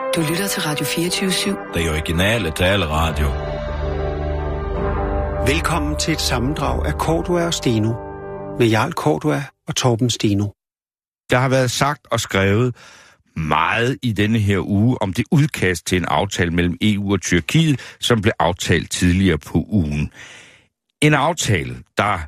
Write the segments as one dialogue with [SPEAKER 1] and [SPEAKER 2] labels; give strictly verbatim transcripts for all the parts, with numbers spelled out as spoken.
[SPEAKER 1] Du lytter til Radio fireogtyve syv.
[SPEAKER 2] Det originale taleradio.
[SPEAKER 3] Velkommen til et sammendrag af Cordua og Steno med Jarl Cordua og Torben Steno.
[SPEAKER 4] Der har været sagt og skrevet meget i denne her uge om det udkast til en aftale mellem E U og Tyrkiet, som blev aftalt tidligere på ugen. En aftale, der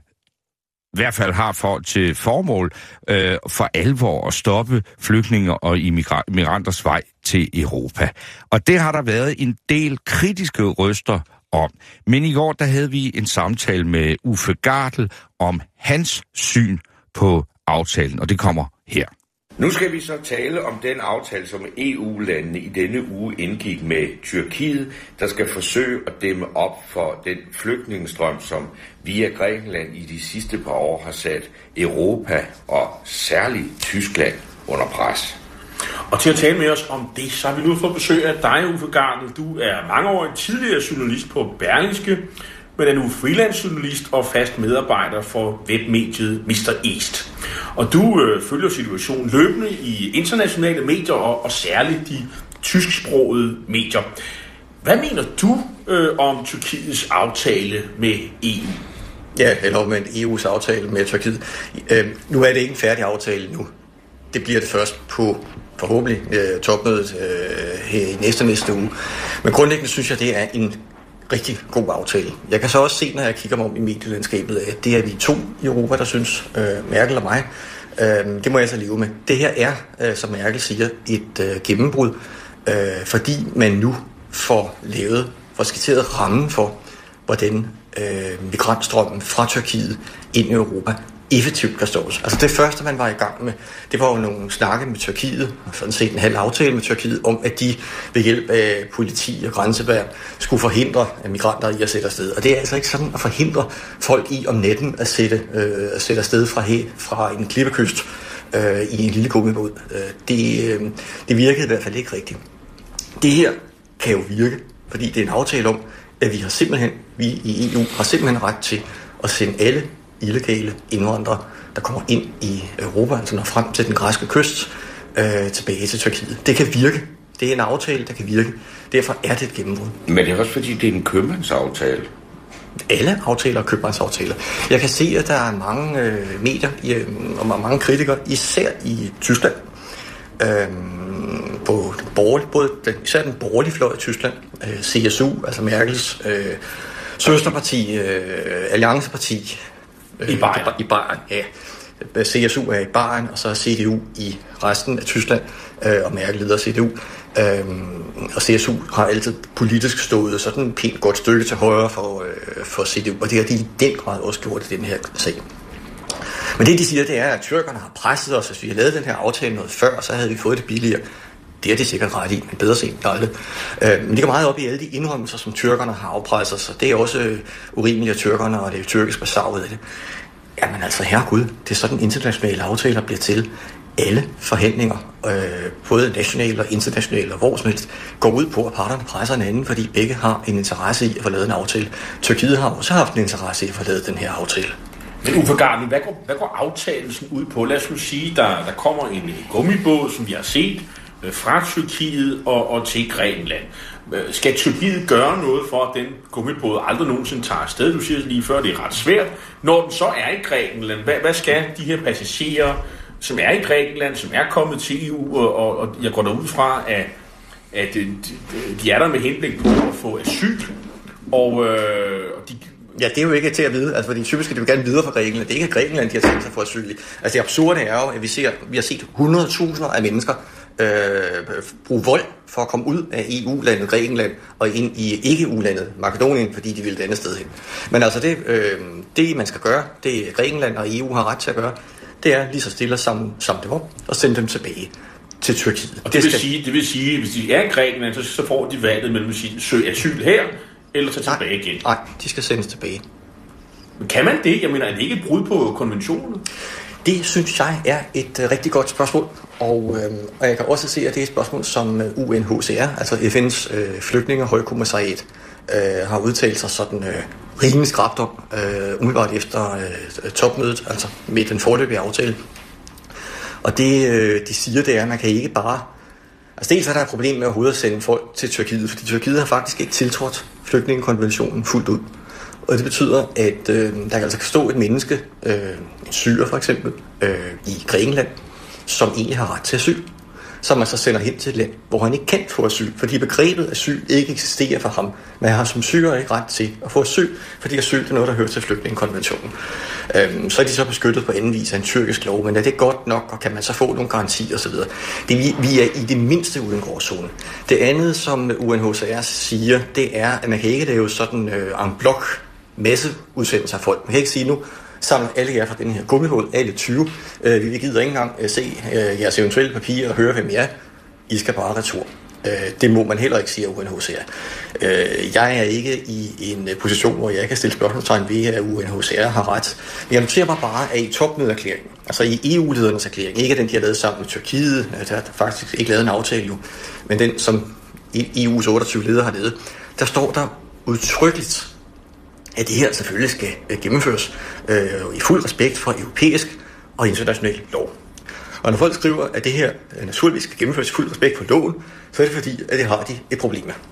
[SPEAKER 4] i hvert fald har for, til formål øh, for alvor at stoppe flygtninge og immigranters vej til Europa. Og det har der været en del kritiske røster om. Men i går der havde vi en samtale med Uffe Gardel om hans syn på aftalen, og det kommer her. Nu skal vi så tale om den aftale, som E U-landene i denne uge indgik med Tyrkiet, der skal forsøge at dæmme op for den flygtningestrøm, som via Grækenland i de sidste par år har sat Europa og særligt Tyskland under pres.
[SPEAKER 5] Og til at tale med os om det, så har vi nu fået besøg af dig, Uffe Gardel. Du er mangeårig tidligere journalist på Berlingske, men er nu freelance-journalist og fast medarbejder for webmediet mister East. Og du øh, følger situationen løbende i internationale medier og, og særligt de tysksprogede medier. Hvad mener du øh, om Tyrkiets aftale med E U?
[SPEAKER 6] Ja, eller med E U's aftale med Tyrkiet. Øh, nu er det ikke en færdig aftale nu. Det bliver det først på forhåbentlig øh, topmødet øh, her i næste næste uge. Men grundlæggende synes jeg, det er en rigtig god aftale. Jeg kan så også se, når jeg kigger mig om i medielandskabet, at det er vi to i Europa, der synes, øh, Merkel og mig. Øh, det må jeg så leve med. Det her er, øh, som Merkel siger, et øh, gennembrud, øh, fordi man nu får lavet, får skitseret rammen for, hvordan øh, migrantstrømmen fra Tyrkiet ind i Europa effektivt kan stås. Altså det første, man var i gang med, det var jo nogle snakke med Tyrkiet, sådan set en halv aftale med Tyrkiet, om at de ved hjælp af politi og grænseværn skulle forhindre migranter i at sætte afsted. Og det er altså ikke sådan at forhindre folk i om natten at sætte, øh, at sætte afsted fra, he, fra en klippekyst øh, i en lille gummibåd. Det, øh, det virkede i hvert fald ikke rigtigt. Det her kan jo virke, fordi det er en aftale om, at vi har simpelthen, vi i E U har simpelthen ret til at sende alle illegale indvandrere, der kommer ind i Europa, altså når frem til den græske kyst, øh, tilbage til Tyrkiet. Det kan virke. Det er en aftale, der kan virke. Derfor er det et gennembrud.
[SPEAKER 4] Men det er også fordi, det er en købmandsaftale.
[SPEAKER 6] Alle aftaler er købmandsaftaler. Jeg kan se, at der er mange øh, medier øh, og mange kritikere, især i Tyskland, øh, på den borgerlige, både den, især den borgerlige fløj i Tyskland, øh, C S U, altså Merkels øh, søsterparti, øh, allianceparti,
[SPEAKER 5] I Bayern.
[SPEAKER 6] I Bayern, ja. C S U er i Bayern, og så er C D U i resten af Tyskland, øh, og Merkel leder C D U. Øhm, og C S U har altid politisk stået sådan et pænt godt stykke til højre for, øh, for C D U, og det har de i den grad også gjort i den her sag. Men det, de siger, det er, at tyrkerne har presset os. Hvis vi havde lavet den her aftale noget før, så havde vi fået det billigere. Det er de sikkert ret i, men bedre sent end aldrig. Øh, men det går meget op i alle de indrømmelser, som tyrkerne har afpresset, så det er også øh, urimeligt af tyrkerne, og det er tyrkisk besarvet af det. Jamen altså, herregud, det er sådan internationale aftaler bliver til. Alle forhandlinger, øh, både nationale og internationale og hvor som helst, går ud på, at parterne presser hinanden, fordi begge har en interesse i at få lavet en aftale. Tyrkiet har også haft en interesse i at få lavet den her aftale.
[SPEAKER 5] Men Uffe Gardel, hvad går, hvad går aftalen ud på? Lad os nu sige, der, der kommer en gummibåd, som vi har set, fra Tyrkiet og, og til Grækenland. Skal Tyrkiet gøre noget for, at den gummibåd aldrig nogensinde tager afsted? Du siger lige før, det er ret svært. Når den så er i Grækenland, hvad, hvad skal de her passagerer, som er i Grækenland, som er kommet til E U, og, og, og jeg går derud fra, at, at de, de er der med henblik på at få asyl, og, øh, og de...
[SPEAKER 6] Ja, det er jo ikke til at vide, altså fordi typisk skal de jo gerne videre fra Grækenland. Det er ikke Grækenland, de har tænkt sig for asyl i. Altså det absurde er jo, at vi, ser, vi har set hundredtusinder af mennesker øh, bruge vold for at komme ud af E U-landet Grækenland og ind i ikke-E U-landet Makedonien, fordi de vil et andet sted hen. Men altså det, øh, det man skal gøre, det Grækenland og E U har ret til at gøre, det er lige så stille sammen, sammen det op og sende dem tilbage til Tyrkiet.
[SPEAKER 5] Og det, det, vil, skal... sige, det vil sige, hvis de er i Grækenland, så, så får de valget mellem at sige, søg asyl her, eller tage tilbage igen.
[SPEAKER 6] Nej, de skal sendes tilbage.
[SPEAKER 5] Men kan man det? Jeg mener, er det ikke et brud på konventionerne?
[SPEAKER 6] Det synes jeg er et uh, rigtig godt spørgsmål, og, øh, og jeg kan også se, at det er et spørgsmål, som uh, U N H C R, altså F N's øh, flygtninge- og højkommissariat, øh, har udtalt sig sådan øh, rimelig skrapt om, øh, umiddelbart efter øh, topmødet, altså med den foreløbige aftale. Og det, øh, de siger, det er, at man kan ikke bare... Altså dels er der et problem med overhovedet at sende folk til Tyrkiet, fordi Tyrkiet har faktisk ikke tiltrådt flygtningekonventionen fuldt ud. Og det betyder, at øh, der altså kan stå et menneske, øh, en syrer for eksempel, øh, i Grækenland, som egentlig har ret til asyl, som man så sender hen til et land, hvor han ikke kan få asyl, fordi begrebet asyl ikke eksisterer for ham. Men han har som syrer ikke ret til at få asyl, fordi asyl er noget, der hører til flygtningekonventionen. Øhm, så er de så beskyttet på anden vis af en tyrkisk lov, men er det godt nok, og kan man så få nogle garantier osv.? Det vi, vi er i det mindste uden gråzone. Det andet, som U N H C R siger, det er, at man kan ikke lave sådan øh, en blok masse udsendelser af folk. Man kan ikke sige nu, samle alle jer fra den her gummihul, alle tyve. Øh, vi gider ikke engang øh, se øh, jeres eventuelle papirer og høre, hvem I er. I skal bare retur. Øh, det må man heller ikke sige af U N H C R. Øh, jeg er ikke i en position, hvor jeg kan stille spørgsmålstegn ved, at U N H C R har ret. Men jeg noterer mig bare, at i topmødeerklæringen, altså i E U-ledernes erklæring, ikke den, de har lavet sammen med Tyrkiet, der er faktisk ikke lavet en aftale jo, men den, som E U's otteogtyve ledere har lavet, der står der udtrykkeligt, at det her selvfølgelig skal gennemføres øh, i fuld respekt for europæisk og international lov. Og når folk skriver, at det her naturligvis skal gennemføres i fuld respekt for loven, så er det fordi, at det har de et problem med.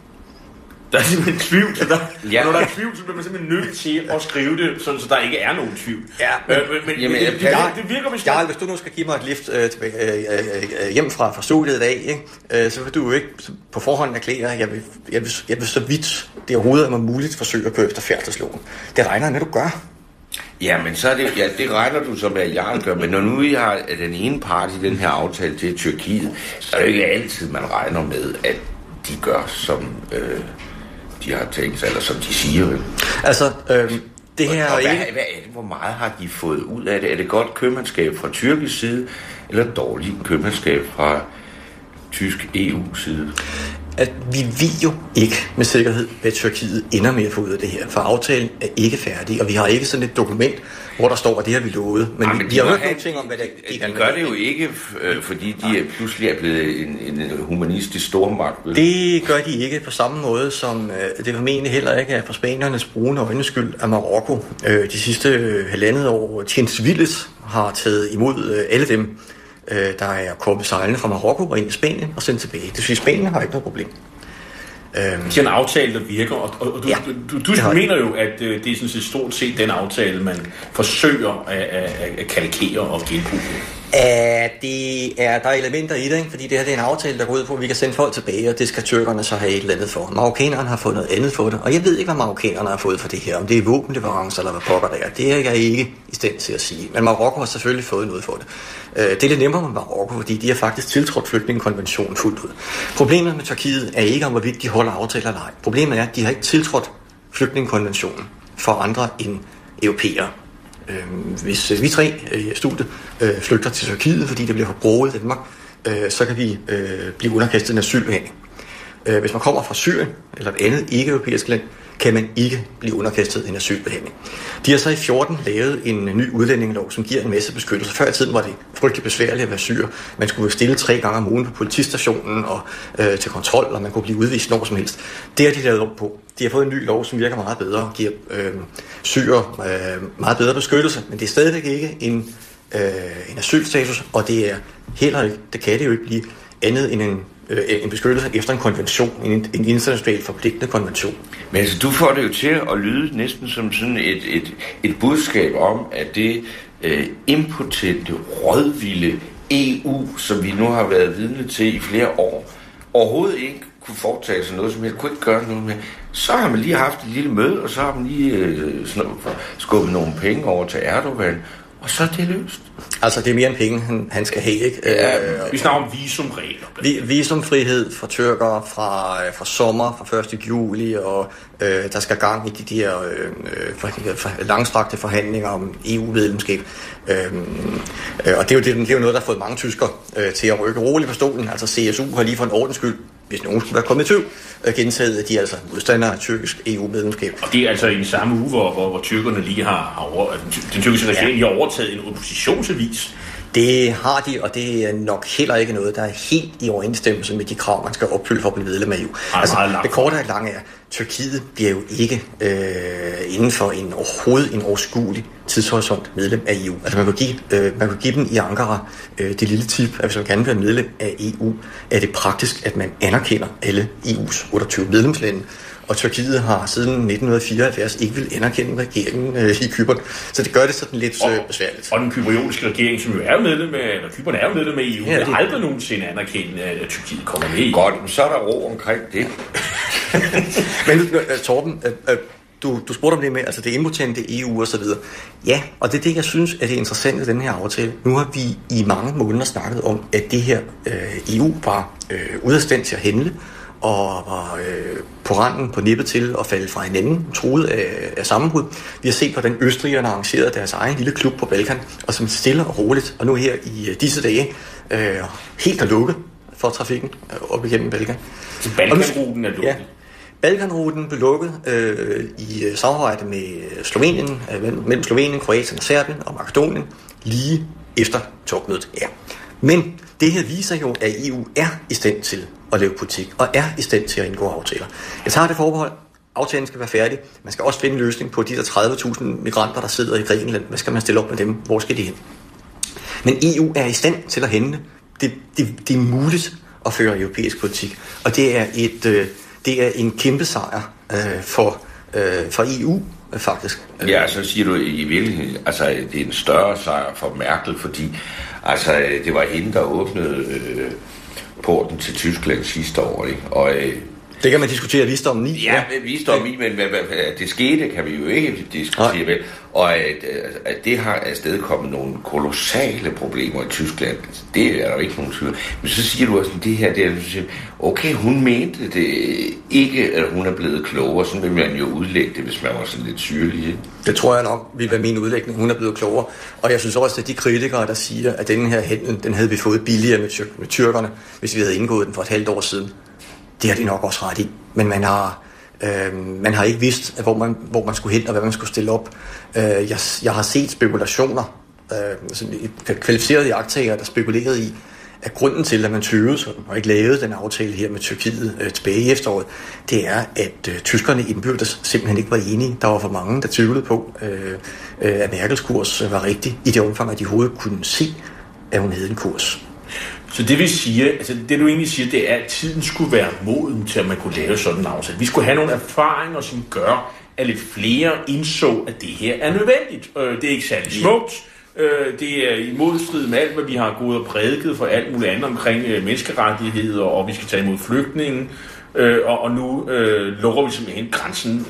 [SPEAKER 5] Der er simpelthen tvivl. Så der, ja. Når der er tvivl, så bliver man simpelthen nødt til at skrive det, sådan, så der ikke er nogen tvivl.
[SPEAKER 6] Ja, men,
[SPEAKER 5] øh, men,
[SPEAKER 6] jamen,
[SPEAKER 5] men det, det,
[SPEAKER 6] jeg,
[SPEAKER 5] det virker hvis...
[SPEAKER 6] Jeg, hvis du nu skal give mig et lift øh, tilbage, øh, øh, hjem fra, fra studiet i dag, ikke? Øh, så vil du jo ikke på forhånd erklære, at jeg vil, jeg, vil, jeg vil så vidt det overhovedet er mig muligt forsøge at køre efter færdselsloven. Det regner jeg med, du gør.
[SPEAKER 7] Ja, men så er det, ja, det regner du som, at jeg gør. Men når nu vi har den ene part i den her aftale til Tyrkiet, så er det ikke altid, man regner med, at de gør, som øh, de har tænkt sig, eller som de siger. Vel?
[SPEAKER 6] Altså, øh, det her...
[SPEAKER 7] Og, og hvad,
[SPEAKER 6] ikke...
[SPEAKER 7] hvad er det, hvor meget har de fået ud af det? Er det godt købmandskab fra tyrkisk side, eller dårligt købmandskab fra tysk E U-side?
[SPEAKER 6] At vi ved jo ikke med sikkerhed, hvad Tyrkiet ender med at få ud af det her, for aftalen er ikke færdig, og vi har ikke sådan et dokument, hvor der står, at det har vi lovet. Men, ja, men vi, vi har hørt nogle ting om, hvad det
[SPEAKER 7] er. De gør det jo ikke, fordi de er pludselig er blevet en, en humanistisk stormagt.
[SPEAKER 6] Det gør de ikke på samme måde, som det formentlig heller ikke er for spaniernes brune øjnes skyld af Marokko. De sidste halvandet år, Tjens Villes har taget imod alle dem, der er kommet sejlende fra Marokko og ind i Spanien og sendt tilbage. Det vil sige, Spanien har ikke noget problem.
[SPEAKER 5] Det er en aftale, der virker, og, og, og du, ja, du, du, du mener jo, at det er sådan set stort set den aftale, man forsøger at, at, at kalkere og genbruge.
[SPEAKER 6] Uh, det er, der er elementer i det, ikke? Fordi det her det er en aftale, der går ud på, at vi kan sende folk tilbage, og det skal tyrkerne så have et eller andet for. Marokkanerne har fået noget andet for det, og jeg ved ikke, hvad marokkanerne har fået for det her, om det er våbenleverancer eller hvad pokker der er. Det er jeg ikke i stand til at sige, men Marokko har selvfølgelig fået noget for det. Uh, det er lidt nemmere med Marokko, fordi de har faktisk tiltrådt flygtningekonventionen fuldt ud. Problemet med Tyrkiet er ikke om, hvorvidt de holder aftaler eller ej. Problemet er, at de har ikke tiltrådt flygtningekonventionen for andre end europæere. Hvis vi tre i studiet øh, flygter til Tyrkiet, fordi det bliver for broget i Danmark, øh, så kan vi øh, blive underkastet en asylbehandling. Øh, hvis man kommer fra Syrien eller et andet ikke-europæisk land, kan man ikke blive underkastet en asylbehandling. De har så i fjorten lavet en ny udlændingelov, som giver en masse beskyttelse. Før i tiden var det frygtelig besværligt at være syrer. Man skulle stille tre gange om ugen på politistationen og øh, til kontrol, og man kunne blive udvist når som helst. Det har de lavet om på. De har fået en ny lov, som virker meget bedre og giver øh, syrer øh, meget bedre beskyttelse, men det er stadigvæk ikke en, øh, en asylstatus, og det er heller ikke, det kan det jo ikke blive andet end en en beskyttelse efter en konvention, en, en internationalt forpligtende konvention.
[SPEAKER 7] Men altså, du får det jo til at lyde næsten som sådan et, et, et budskab om, at det øh, impotente, rådvilde E U, som vi nu har været vidne til i flere år, overhovedet ikke kunne foretage sig noget, som helst, kunne ikke gøre noget med. Så har man lige haft et lille møde, og så har man lige øh, skubbet nogle penge over til Erdogan, og så er det løst.
[SPEAKER 6] Altså, det er mere end penge, han, han skal have, ikke?
[SPEAKER 5] Ja, vi snakker om visumregler.
[SPEAKER 6] Vi, visumfrihed for tyrkere fra, fra sommer, fra første juli, og øh, der skal gang i de der øh, for, for, langstrakte forhandlinger om E U-medlemskab. Øh, øh, og det er, jo, det, det er jo noget, der har fået mange tyskere øh, til at rykke roligt på stolen. Altså, C S U har lige for en ordens skyld, hvis nogen skulle være kommet i tvivl, øh, gentaget, at de er altså modstandere af tyrkisk E U-medlemskab.
[SPEAKER 5] Og det er altså i den samme uge, hvor, hvor, hvor tyrkerne lige har, har over, den tyrkiske regering ja. har overtaget en oppositionsavis.
[SPEAKER 6] Det har de, og det er nok heller ikke noget, der er helt i overensstemmelse med de krav, man skal opfylde for at blive medlem af E U.
[SPEAKER 5] Ej,
[SPEAKER 6] altså, det korte og lange er, Tyrkiet bliver jo ikke øh, inden for en overhovedet en overskuelig tidshorisont medlem af E U. Altså man kan give, øh, man kan give dem i Ankara øh, det lille tip, at hvis man gerne vil være medlem af E U, er det praktisk, at man anerkender alle E U's otteogtyve medlemslande. Og Tyrkiet har siden nitten fireoghalvfjerds ikke vil anerkende regeringen øh, i Cypern. Så det gør det sådan lidt øh, besværligt.
[SPEAKER 5] Og den kypriotiske regering, som jo er medlem af, eller Cypern er jo medlem af E U, ja, det har aldrig nogensinde anerkendt, at Tyrkiet kommer med i.
[SPEAKER 7] Godt, så er der ro omkring det.
[SPEAKER 6] Men Torben, øh, du, du spurgte om det med, altså det impotente E U og så videre. Ja, og det er det, jeg synes, at det er interessant i den her aftale. Nu har vi i mange måneder snakket om, at det her øh, E U var øh, ude af stand til at handle, og var øh, på randen på nippet til at falde fra hinanden, truet af, af sammenbrud. Vi har set, hvordan østrigerne har arrangeret deres egen lille klub på Balkan, og som stille og roligt, og nu her i øh, disse dage, øh, helt er lukket for trafikken øh, op igennem Balkan.
[SPEAKER 5] Så Balkanruten er lukket? Ja,
[SPEAKER 6] Balkanruten blev lukket øh, i samarbejde med Slovenien, øh, mellem Slovenien, Kroatien og Serbien og Makedonien, lige efter topmødet. Ja. Men det her viser jo, at E U er i stand til at lave politik, og er i stand til at indgå aftaler. Jeg tager det forbehold. Aftalen skal være færdig. Man skal også finde en løsning på de der tredive tusind migranter, der sidder i Grækenland. Hvad skal man stille op med dem? Hvor skal de hen? Men E U er i stand til at handle. Det, det, det er muligt at føre europæisk politik. Og det er, et, øh, det er en kæmpe sejr øh, for, øh, for E U, øh, faktisk.
[SPEAKER 7] Ja, så siger du i virkeligheden, altså det er en større sejr for Merkel, fordi altså, det var hende, der åbnede øh, porten til Tyskland sidste år, ikke? Og øh,
[SPEAKER 6] det kan man diskutere visdom i.
[SPEAKER 7] Ja, visdom i, men hvad, hvad, det skete, kan vi jo ikke diskutere vel. Og at, at det har afstedkommet nogle kolossale problemer i Tyskland, det er der jo ikke nogen tvivl. Men så siger du også, det her, det er, okay, hun mente det ikke, at hun er blevet klogere. Sådan vil man jo udlægge det, hvis man var sådan lidt syrlig.
[SPEAKER 6] Det tror jeg nok vil være min udlægning. Hun er blevet klogere. Og jeg synes også, at de kritikere, der siger, at den her handel, den havde vi fået billigere med, tyr- med tyrkerne, hvis vi havde indgået den for et halvt år siden. Det har de nok også ret i, men man har, øh, man har ikke vidst, hvor man, hvor man skulle hen og hvad man skulle stille op. Øh, jeg, jeg har set spekulationer, øh, kvalificerede iagttagere, der spekulerede i, at grunden til, at man tøvede og ikke lavede den aftale her med Tyrkiet øh, tilbage i efteråret, det er, at øh, tyskerne indbyrdes simpelthen ikke var enige. Der var for mange, der tvivlede på, øh, øh, at Merkels kurs var rigtig, i det omfang, at de overhovedet kunne se, at hun havde en kurs.
[SPEAKER 5] Så det vil sige, altså det du egentlig siger, det er, at tiden skulle være moden til, at man kunne lave sådan en aftale. Vi skulle have nogle erfaringer, som gør, at lidt flere indså, at det her er nødvendigt. Det er ikke særlig smukt. Det er i modstrid med alt, hvad vi har gået og prædiket for alt muligt andet omkring menneskerettigheder, og vi skal tage imod flygtninge. Og nu lukker vi simpelthen grænsen,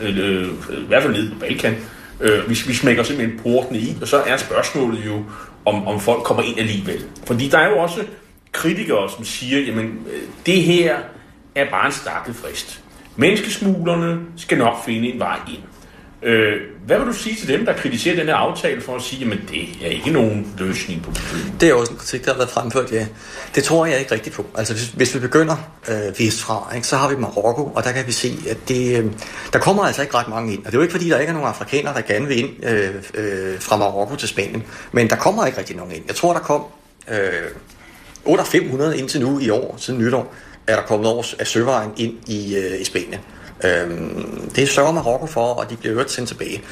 [SPEAKER 5] i hvert fald ned på Balkan. Vi smækker simpelthen portene i, og så er spørgsmålet jo, om, om folk kommer ind alligevel. Fordi der er jo også kritikere, som siger, jamen det her er bare en stakket frist. Menneskesmuglerne skal nok finde en vej ind. Øh, hvad vil du sige til dem, der kritiserer den her aftale for at sige, jamen det er ikke nogen løsning på problemet?
[SPEAKER 6] Det er også en kritik, der har været fremført, ja. Det tror jeg ikke rigtigt på. Altså hvis, hvis vi begynder øh, vestfra, ikke, så har vi Marokko, og der kan vi se, at det, øh, der kommer altså ikke ret mange ind. Og det er jo ikke fordi, der ikke er nogen afrikanere, der gerne vil ind øh, øh, fra Marokko til Spanien. Men der kommer ikke rigtig nogen ind. Jeg tror, der kom øh, otte fem hundrede indtil nu i år, siden nytår, er der kommet over af søvejen ind i, øh, i Spanien. Øhm, det sørger Marokko for, og de bliver øvrigt sendt tilbage.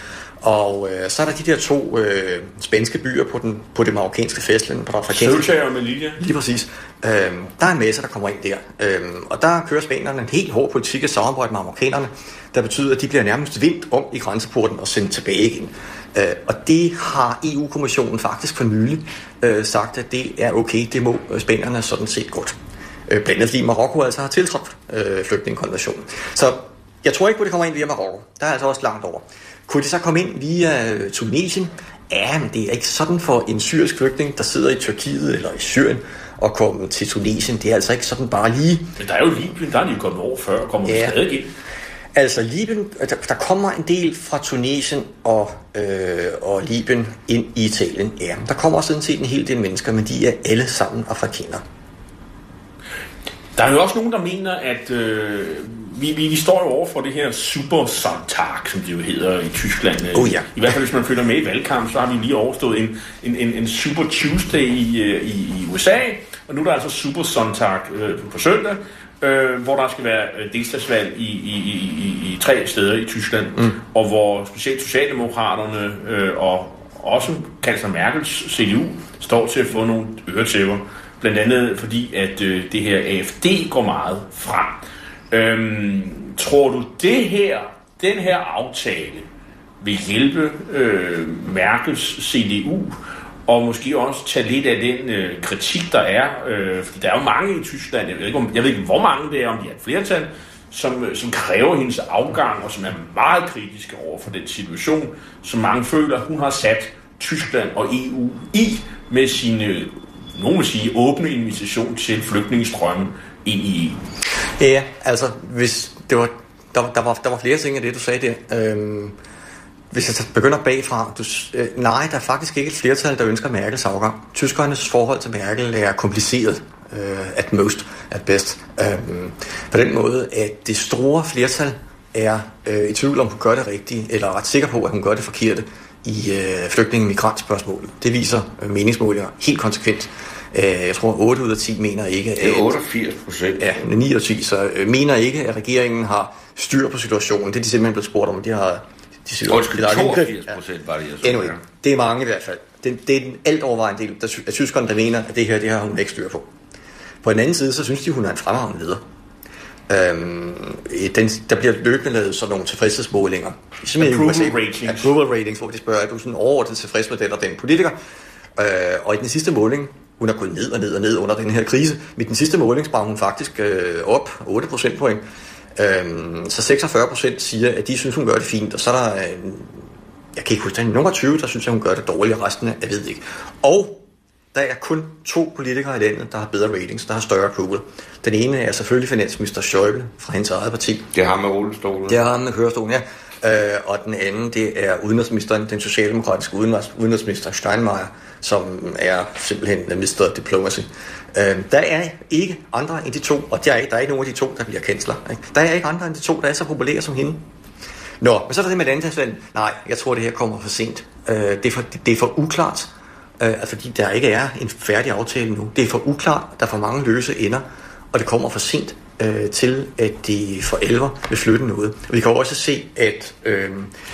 [SPEAKER 6] Og øh, så er der de der to øh, spanske byer på, den, på det marokkanske fastland. På det afrikanske.
[SPEAKER 5] Ceuta og Melilla.
[SPEAKER 6] Lige præcis. Øhm, der er en masse, der kommer ind der. Øhm, og der kører spanierne en helt hård politik af samarbejde med amerikanerne, der betyder, at de bliver nærmest vendt om i grænseporten og sendt tilbage igen. Øh, og det har E U-kommissionen faktisk for nylig øh, sagt, at det er okay, det må spanierne sådan set godt. Øh, blandt andet fordi Marokko altså har tiltrådt øh, flygtningekonventionen. Så jeg tror ikke på, det kommer ind via Marokko. Der er altså også langt over. Kunne de så komme ind via Tunesien? Ja, men det er ikke sådan for en syrisk flygtning, der sidder i Tyrkiet eller i Syrien, og komme til Tunesien. Det er altså ikke sådan bare lige.
[SPEAKER 5] Men der er jo Libyen, der er de jo kommet over før, og kommer ja. stadig ind.
[SPEAKER 6] Altså Libyen, der, der kommer en del fra Tunesien og, øh, og Libyen ind i Italien. Ja, der kommer sådan set en hel del mennesker, men de er alle sammen afrikanere.
[SPEAKER 5] Der er jo også nogen, der mener, at øh, vi, vi, vi står jo over for det her Supersonntag, som det jo hedder i Tyskland.
[SPEAKER 6] Oh, ja.
[SPEAKER 5] I hvert fald, hvis man følger med i valgkamp, så har vi lige overstået en, en, en, en Super Tuesday i, i, i U S A, og nu er der altså Supersonntag øh, på søndag, øh, hvor der skal være delstatsvalg i, i, i, i, i tre steder i Tyskland, mm. og hvor specielt Socialdemokraterne øh, og også kansler Merkels C D U står til at få nogle øretæver. Blandt andet fordi, at øh, det her A F D går meget frem. Øhm, tror du, det her, den her aftale vil hjælpe øh, Merkels C D U, og måske også tage lidt af den øh, kritik, der er? Øh, fordi der er jo mange i Tyskland, jeg ved ikke, om, jeg ved ikke hvor mange det er, om de er et flertal, som, som kræver hendes afgang, og som er meget kritiske over for den situation, som mange føler, hun har sat Tyskland og E U i med sine, nogen vil sige, åbne invitation til flygtningestrømmen ind i E U.
[SPEAKER 6] Ja, altså, hvis det var, der, der, var, der var flere ting af det, du sagde der. Øhm, hvis jeg begynder bagfra, du, øh, nej, der er faktisk ikke et flertal, der ønsker Merkels afgang. Tyskernes forhold til Merkel er kompliceret, øh, at most, at best. Øhm, på den måde, at det store flertal er øh, i tvivl om, hun gør det rigtige, eller ret sikker på, at hun gør det forkerte i øh, flygtninge-migrantspørgsmålet. Det viser øh, meningsmålinger helt konsekvent. Øh, jeg tror, otte ud af ti mener ikke, at...
[SPEAKER 7] Det er otteogfirs procent.
[SPEAKER 6] Ja, ni ud af ti, så øh, mener ikke, at regeringen har styr på situationen. Det er de simpelthen blevet spurgt om. De har... De siger,
[SPEAKER 7] Undskyld, toogfirs procent var det, jeg så.
[SPEAKER 6] Anyway, det er mange i hvert fald. Det, det er den alt overvejende del af tyskerne, der mener, at det her, det har hun ikke styr på. På den anden side, så synes de, hun er en fremragende leder. Øhm, den, der bliver løbende lavet sådan nogle tilfredshedsmålinger.
[SPEAKER 5] Approval ratings.
[SPEAKER 6] Approval ratings, hvor de spørger, er du sådan overordnet tilfreds med den og den politiker? Øh, og i den sidste måling, hun er gået ned og ned og ned under den her krise, men den sidste måling sprang hun faktisk øh, op otte procentpoint. Øh, så seksogfyrre procent siger, at de synes, hun gør det fint, og så er der, øh, jeg kan ikke huske, der er nummer tyve, der synes, at hun gør det dårligt, resten af, jeg ved ikke. Og der er kun to politikere i landet, der har bedre ratings, der har større approval. Den ene er selvfølgelig finansminister Schäuble fra hendes eget parti.
[SPEAKER 7] Det har med rullestolen.
[SPEAKER 6] Det har med kørestolen, ja. Øh, og den anden, det er udenrigsministeren, den socialdemokratiske udenrigsminister Steinmeier, som er simpelthen mister Diplomacy. Øh, der er ikke andre end de to, og der er, der er ikke nogen af de to, der bliver kansler. Ikke? Der er ikke andre end de to, der er så populære som hende. Nå, men så er der det med det andet valg. Nej, jeg tror, det her kommer for sent. Øh, det, er for, det er for uklart, øh, fordi der ikke er en færdig aftale nu. Det er for uklart, der er for mange løse ender, og det kommer for sent øh, til, at de for alvor vil flytte noget. Og vi kan også se, at, øh,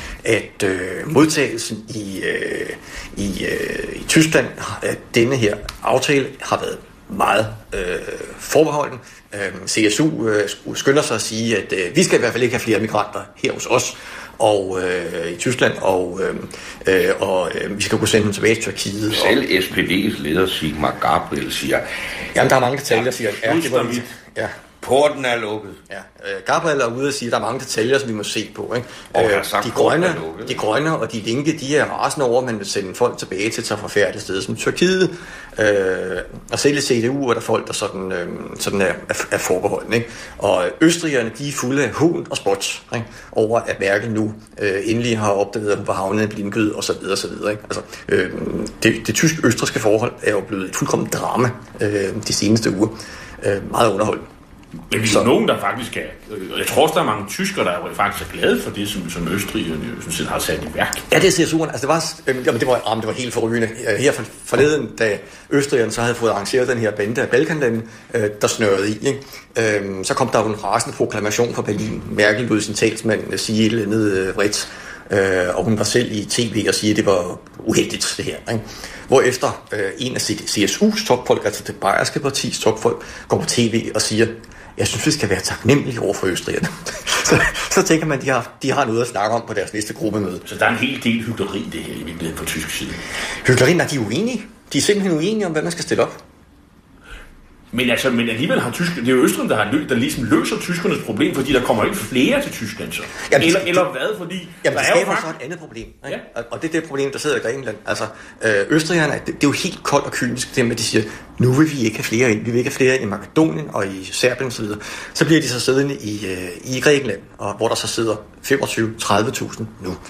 [SPEAKER 6] at øh, modtagelsen i, øh, i, øh, i Tyskland, at denne her aftale har været meget øh, forbeholden. Øh, C S U øh, skynder sig at sige, at øh, vi skal i hvert fald ikke have flere migranter her hos os og øh, i Tyskland, og, øh, og øh, vi skal kunne sende dem tilbage til Tyrkiet.
[SPEAKER 7] Selv S P D's leder Sigmar Gabriel siger,
[SPEAKER 6] jamen, der er mange detaljer, siger ja, det var ja.
[SPEAKER 7] Porten er lukket.
[SPEAKER 6] Ja, øh, Gabriel er ude og sige, at der er mange detaljer, som vi må se på. Ikke?
[SPEAKER 7] Og
[SPEAKER 6] øh,
[SPEAKER 7] sagt,
[SPEAKER 6] de, grønne, de grønne og de linke, de er rasende over, at man vil sende folk tilbage til et så forfærdeligt sted som Tyrkiet. Øh, og selv i C D U er der folk, der sådan, øh, sådan er, er, er forbeholdende. Ikke? Og østrigerne, de er fulde af hån og spot, ikke? Over, at Merkel nu øh, endelig har opdaget, at hun var havnet en blindgyde og så videre, og så videre. Ikke? Altså, øh, det, det tysk-østrigske forhold er jo blevet et fuldkommen drama øh, de seneste uger. Øh, meget underholdende.
[SPEAKER 5] Men vi er nogen, der faktisk er... Jeg tror også, der er mange tyskere, der er faktisk er glade for det, som, som Østrig som har sat i værk.
[SPEAKER 6] Ja, det er C S U'en. Altså, det var, øh, jamen, det var, jamen, det var helt forrygende. Her for, forleden, da Østrigerne så havde fået arrangeret den her bande af Balkanlande, øh, der snørrede i, ikke? Øh, så kom der jo en rasende proklamation fra Berlin. Merkel lod sin talsmand sige et eller andet øh, vredt, øh, og hun var selv i tv og sige, at det var uheldigt, det her, ikke? Hvorefter øh, en af C S U's topfolk, altså det bayerske partis topfolk, går på tv og siger, jeg synes, vi skal være taknemmelige over for østrigerne. så, så tænker man, de har, de har noget at snakke om på deres næste gruppemøde.
[SPEAKER 5] Så der er en hel del hykleri, det her i virkeligheden på tysk side.
[SPEAKER 6] Hykleri, når de er uenige. De er simpelthen uenige om, hvad man skal stille op.
[SPEAKER 5] Men, altså, men alligevel har Tyskland, det er jo Østrig, der, har lø, der ligesom løser tyskernes problem, fordi der kommer ikke flere til Tyskland så. Jamen, eller, det, eller hvad, fordi...
[SPEAKER 6] Jamen,
[SPEAKER 5] det
[SPEAKER 6] skaber så et andet problem. Ikke? Ja. Og det er det problem, der sidder i Grækenland. Altså, øh, østrigerne, det, det er jo helt koldt og kynisk, det med, at de siger, nu vil vi ikke have flere ind. Vi vil ikke have flere ind i Makedonien og i Serbien osv. Så, så bliver de så siddende i, øh, i Grækenland, og hvor der så sidder femogtyve til tredive tusind nu.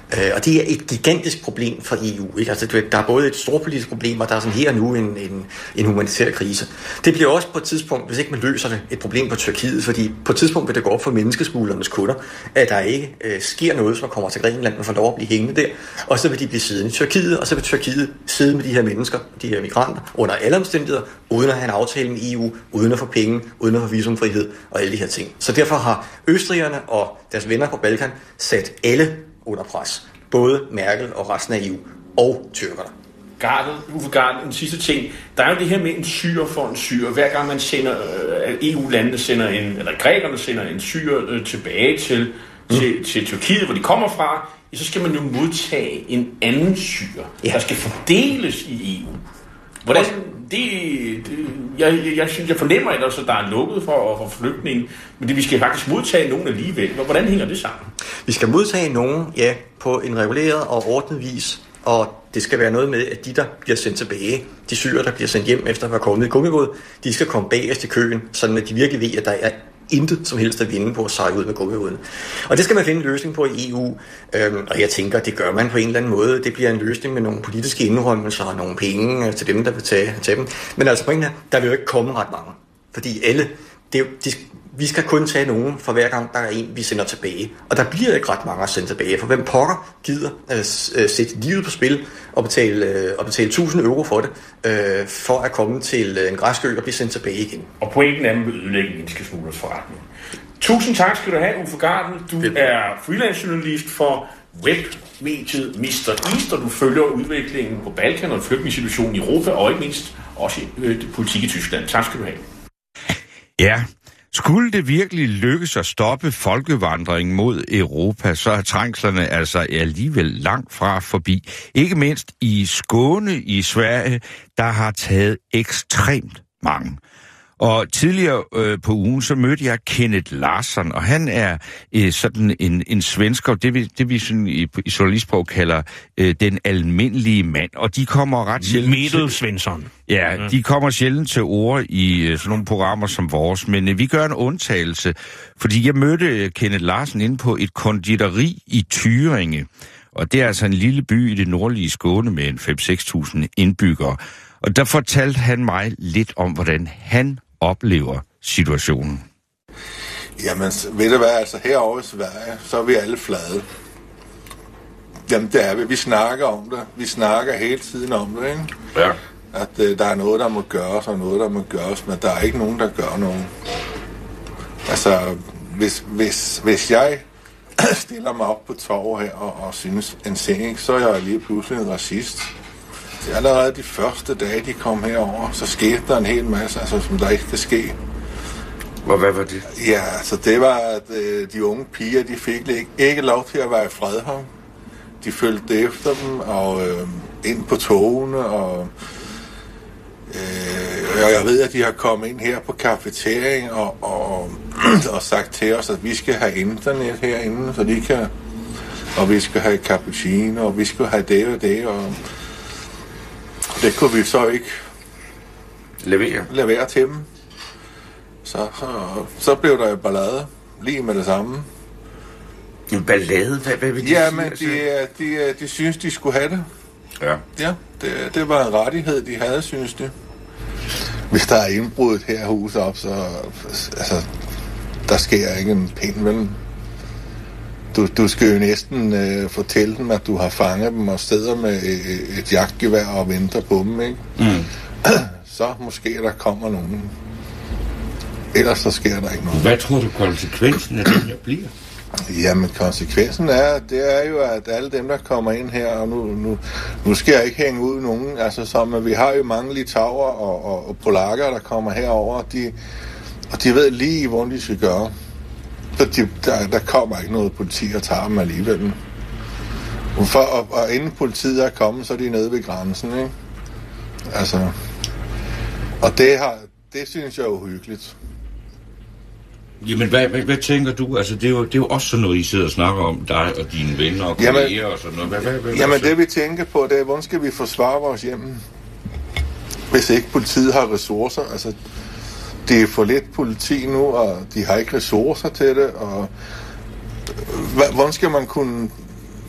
[SPEAKER 6] Øh, og det er et gigantisk problem for E U. Ikke? Altså, der er både et stort politisk problem, og der er sådan her nu en, en, en humanitær krise. Det bliver også på et tidspunkt, hvis ikke man løser det, et problem på Tyrkiet, fordi på et tidspunkt vil det gå op for menneskesmuglernes kunder, at der ikke øh, sker noget, som kommer til Grækenland, og får lov at blive hængende der, og så vil de blive siddende i Tyrkiet, og så vil Tyrkiet sidde med de her mennesker, de her migranter, under alle omstændigheder, uden at have en aftale med E U, uden at få penge, uden at få visumfrihed og alle de her ting. Så derfor har østrigerne og deres venner på Balkan sat alle under pres. Både Merkel og resten af E U og tyrkerne.
[SPEAKER 5] Gardel, Uffe Gardel, en sidste ting. Der er jo det her med en syrer for en syrer. Hver gang man sender, øh, E U-landene sender en, eller grækerne sender en syrer øh, tilbage til, mm. til, til Tyrkiet, hvor de kommer fra, så skal man jo modtage en anden syrer, ja. der skal fordeles i E U. Hvordan, det, det, jeg, jeg, jeg synes, jeg fornemmer ellers, at der er lukket for, for flygtninge, men det, vi skal faktisk modtage nogen alligevel. Hvordan hænger det sammen?
[SPEAKER 6] Vi skal modtage nogen, ja, på en reguleret og ordnet vis, og det skal være noget med, at de, der bliver sendt tilbage, de syrere, der bliver sendt hjem efter at være kommet i gummibåd, de skal komme bagerst i køen, sådan at de virkelig ved, at der er intet som helst at vinde på at sejle ud med gummibåden. Og det skal man finde en løsning på i E U, øhm, og jeg tænker, det gør man på en eller anden måde. Det bliver en løsning med nogle politiske indrømmelser og nogle penge til dem, der vil tage, tage dem. Men altså på en her, der vil jo ikke komme ret mange, fordi alle, det, de, vi skal kun tage nogen for hver gang, der er en, vi sender tilbage. Og der bliver ikke ret mange at sende tilbage, for hvem pokker gider øh, sætte livet på spil og betale, øh, og betale tusind euro for det, øh, for at komme til en græsk ø og blive sendt tilbage igen.
[SPEAKER 5] Og pointen er, at man vil ødelægge menneskesmuglers forretning. Tusind tak skal du have, Uffe Gardel. Du ja. er freelance-journalist for webmediet mister East, og du følger udviklingen på Balkan og flygtningesituationen i Europa, og ikke mindst også øh, politik i Tyskland. Tak skal du have.
[SPEAKER 4] Ja. Skulle det virkelig lykkes at stoppe folkevandringen mod Europa, så er trængslerne altså alligevel langt fra forbi. Ikke mindst i Skåne i Sverige, der har taget ekstremt mange. Og tidligere øh, på ugen, så mødte jeg Kenneth Larsson, og han er øh, sådan en, en svensker, det vi, det vi sådan i, i journalistsprog kalder øh, den almindelige mand. Og de kommer ret sjældent...
[SPEAKER 8] Medelsvensson.
[SPEAKER 4] Ja, ja, de kommer sjældent til ord i øh, sådan nogle programmer som vores, men øh, vi gør en undtagelse, fordi jeg mødte øh, Kenneth Larsson inde på et konditori i Thüringe, og det er altså en lille by i det nordlige Skåne med en fem til seks tusind indbyggere. Og der fortalte han mig lidt om, hvordan han oplever situationen.
[SPEAKER 9] Jamen, ved du hvad, altså herovre i Sverige, så er vi alle flade. Jamen, det er vi. Vi snakker om det. Vi snakker hele tiden om det, ikke?
[SPEAKER 7] Ja.
[SPEAKER 9] At øh, der er noget, der må gøres, og noget, der må gøres, men der er ikke nogen, der gør noget. Altså, hvis, hvis, hvis jeg stiller mig op på torvet her og, og synes en ting, så er jeg lige pludselig en racist. Det er allerede de første dage, de kom herover, så skete der en hel masse, altså, som der ikke kan ske.
[SPEAKER 7] Og hvad var det?
[SPEAKER 9] Ja, altså det var, at øh, de unge piger, de fik ikke, ikke lov til at være i fred her. De følte efter dem, og øh, ind på togene, og, øh, og jeg ved, at de har kommet ind her på cafeterien og, og, og sagt til os, at vi skal have internet herinde, så de kan, og vi skal have cappuccino, og vi skal have det og det, og det kunne vi så ikke
[SPEAKER 7] levere,
[SPEAKER 9] levere til dem. Så, så, så blev der jo ballade lige med det samme.
[SPEAKER 7] En ballade? Hvad, hvad vil de
[SPEAKER 9] ja,
[SPEAKER 7] sige?
[SPEAKER 9] men de, de, de synes, de skulle have det.
[SPEAKER 7] Ja.
[SPEAKER 9] Ja, det, det var en rettighed, de havde, synes de. Hvis der er indbrud her hus op, så altså, der sker ikke en pind mellem. Du, du skal jo næsten øh, fortælle dem, at du har fanget dem og sidder med et, et jagtgevær og venter på dem, ikke? Mm. Så måske der kommer nogen. Ellers så sker der ikke noget.
[SPEAKER 7] Hvad tror du konsekvensen af det her bliver?
[SPEAKER 9] Jamen konsekvensen er, det er jo, at alle dem, der kommer ind her, og nu, nu, nu skal jeg ikke hænge ud nogen, altså som at vi har jo mange litauer og, og, og polakker, der kommer herover, og de, og de ved lige, hvor de skal gøre. Så de, der, der kommer ikke noget politi og tager dem alligevel. For, og, og inden politiet er kommet, så er de nede ved grænsen, ikke? Altså, og det, har, det synes jeg er uhyggeligt.
[SPEAKER 7] Jamen, hvad, hvad, hvad tænker du? Altså, det er, jo, det er jo også sådan noget, I sidder og snakker om, dig og dine venner og kolleger og sådan noget. Hvad, hvad, hvad,
[SPEAKER 9] jamen,
[SPEAKER 7] hvad,
[SPEAKER 9] det vi tænker på, det er, hvordan skal vi forsvare vores hjem? Hvis ikke politiet har ressourcer, altså... Det er for lidt politi nu, og de har ikke ressourcer til det, og hvordan skal man kunne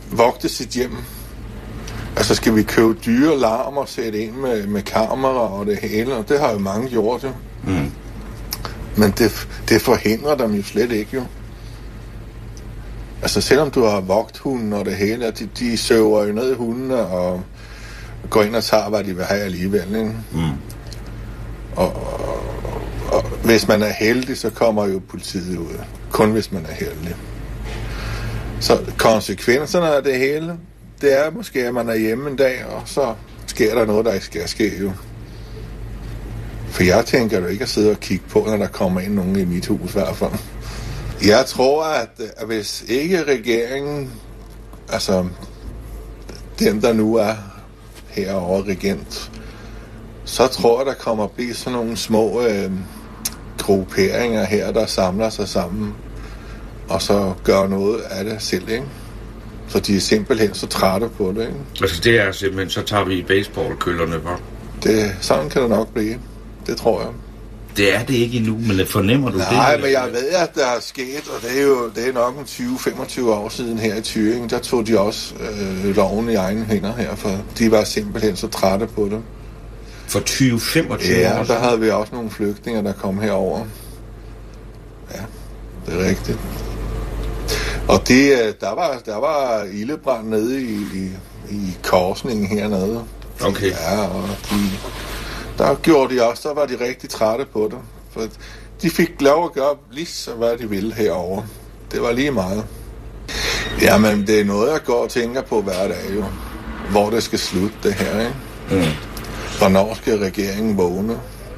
[SPEAKER 9] vogte sit hjem. Altså skal vi købe dyre larm og sætte ind med, med kamera og det hele, og det har jo mange gjort jo. Mm. Men det, det forhindrer dem jo slet ikke jo. Altså selvom du har vogthunden og det hele, de, de søver jo ned i hundene og går ind og tager, hvad de vil have alligevel, ikke? Mm. Og, og, og hvis man er heldig, så kommer jo politiet ud. Kun hvis man er heldig. Så konsekvenserne af det hele, det er måske, at man er hjemme en dag, og så sker der noget, der ikke skal ske jo. For jeg tænker jo ikke at sidde og kigge på, når der kommer ind nogen i mit hus i hvert fald. Jeg tror, at, at hvis ikke regeringen, altså dem, der nu er herovre regent, så tror jeg, der kommer at blive sådan nogle små øh, grupperinger her, der samler sig sammen, og så gør noget af det selv, ikke? Så de er simpelthen så trætte på det, ikke?
[SPEAKER 4] Altså det er simpelthen, så tager vi baseballkøllerne på.
[SPEAKER 9] Det, sådan kan det nok blive. Det tror jeg.
[SPEAKER 4] Det er det ikke endnu, men fornemmer du
[SPEAKER 9] Nej,
[SPEAKER 4] det?
[SPEAKER 9] Nej, men jeg ved, at der er sket, og det er jo det er nok en tyve til femogtyve år siden her i Thüringen, der tog de også øh, loven i egne hænder her, for de var simpelthen så trætte på det.
[SPEAKER 4] For tyve til femogtyve
[SPEAKER 9] ja,
[SPEAKER 4] år?
[SPEAKER 9] Ja, der havde vi også nogle flygtninge, der kom herover. Ja, det er rigtigt. Og det, der var, der var ildebrand nede i, i, i korsningen hernede.
[SPEAKER 4] Okay.
[SPEAKER 9] Ja, og de, der gjorde de også, der var de rigtig trætte på det. For de fik lov at gøre lige så, hvad de ville herover. Det var lige meget. Jamen, det er noget, jeg går og tænker på hver dag jo. Hvor det skal slutte, det her, ikke? Mm. Hvornår skal regeringen vågne?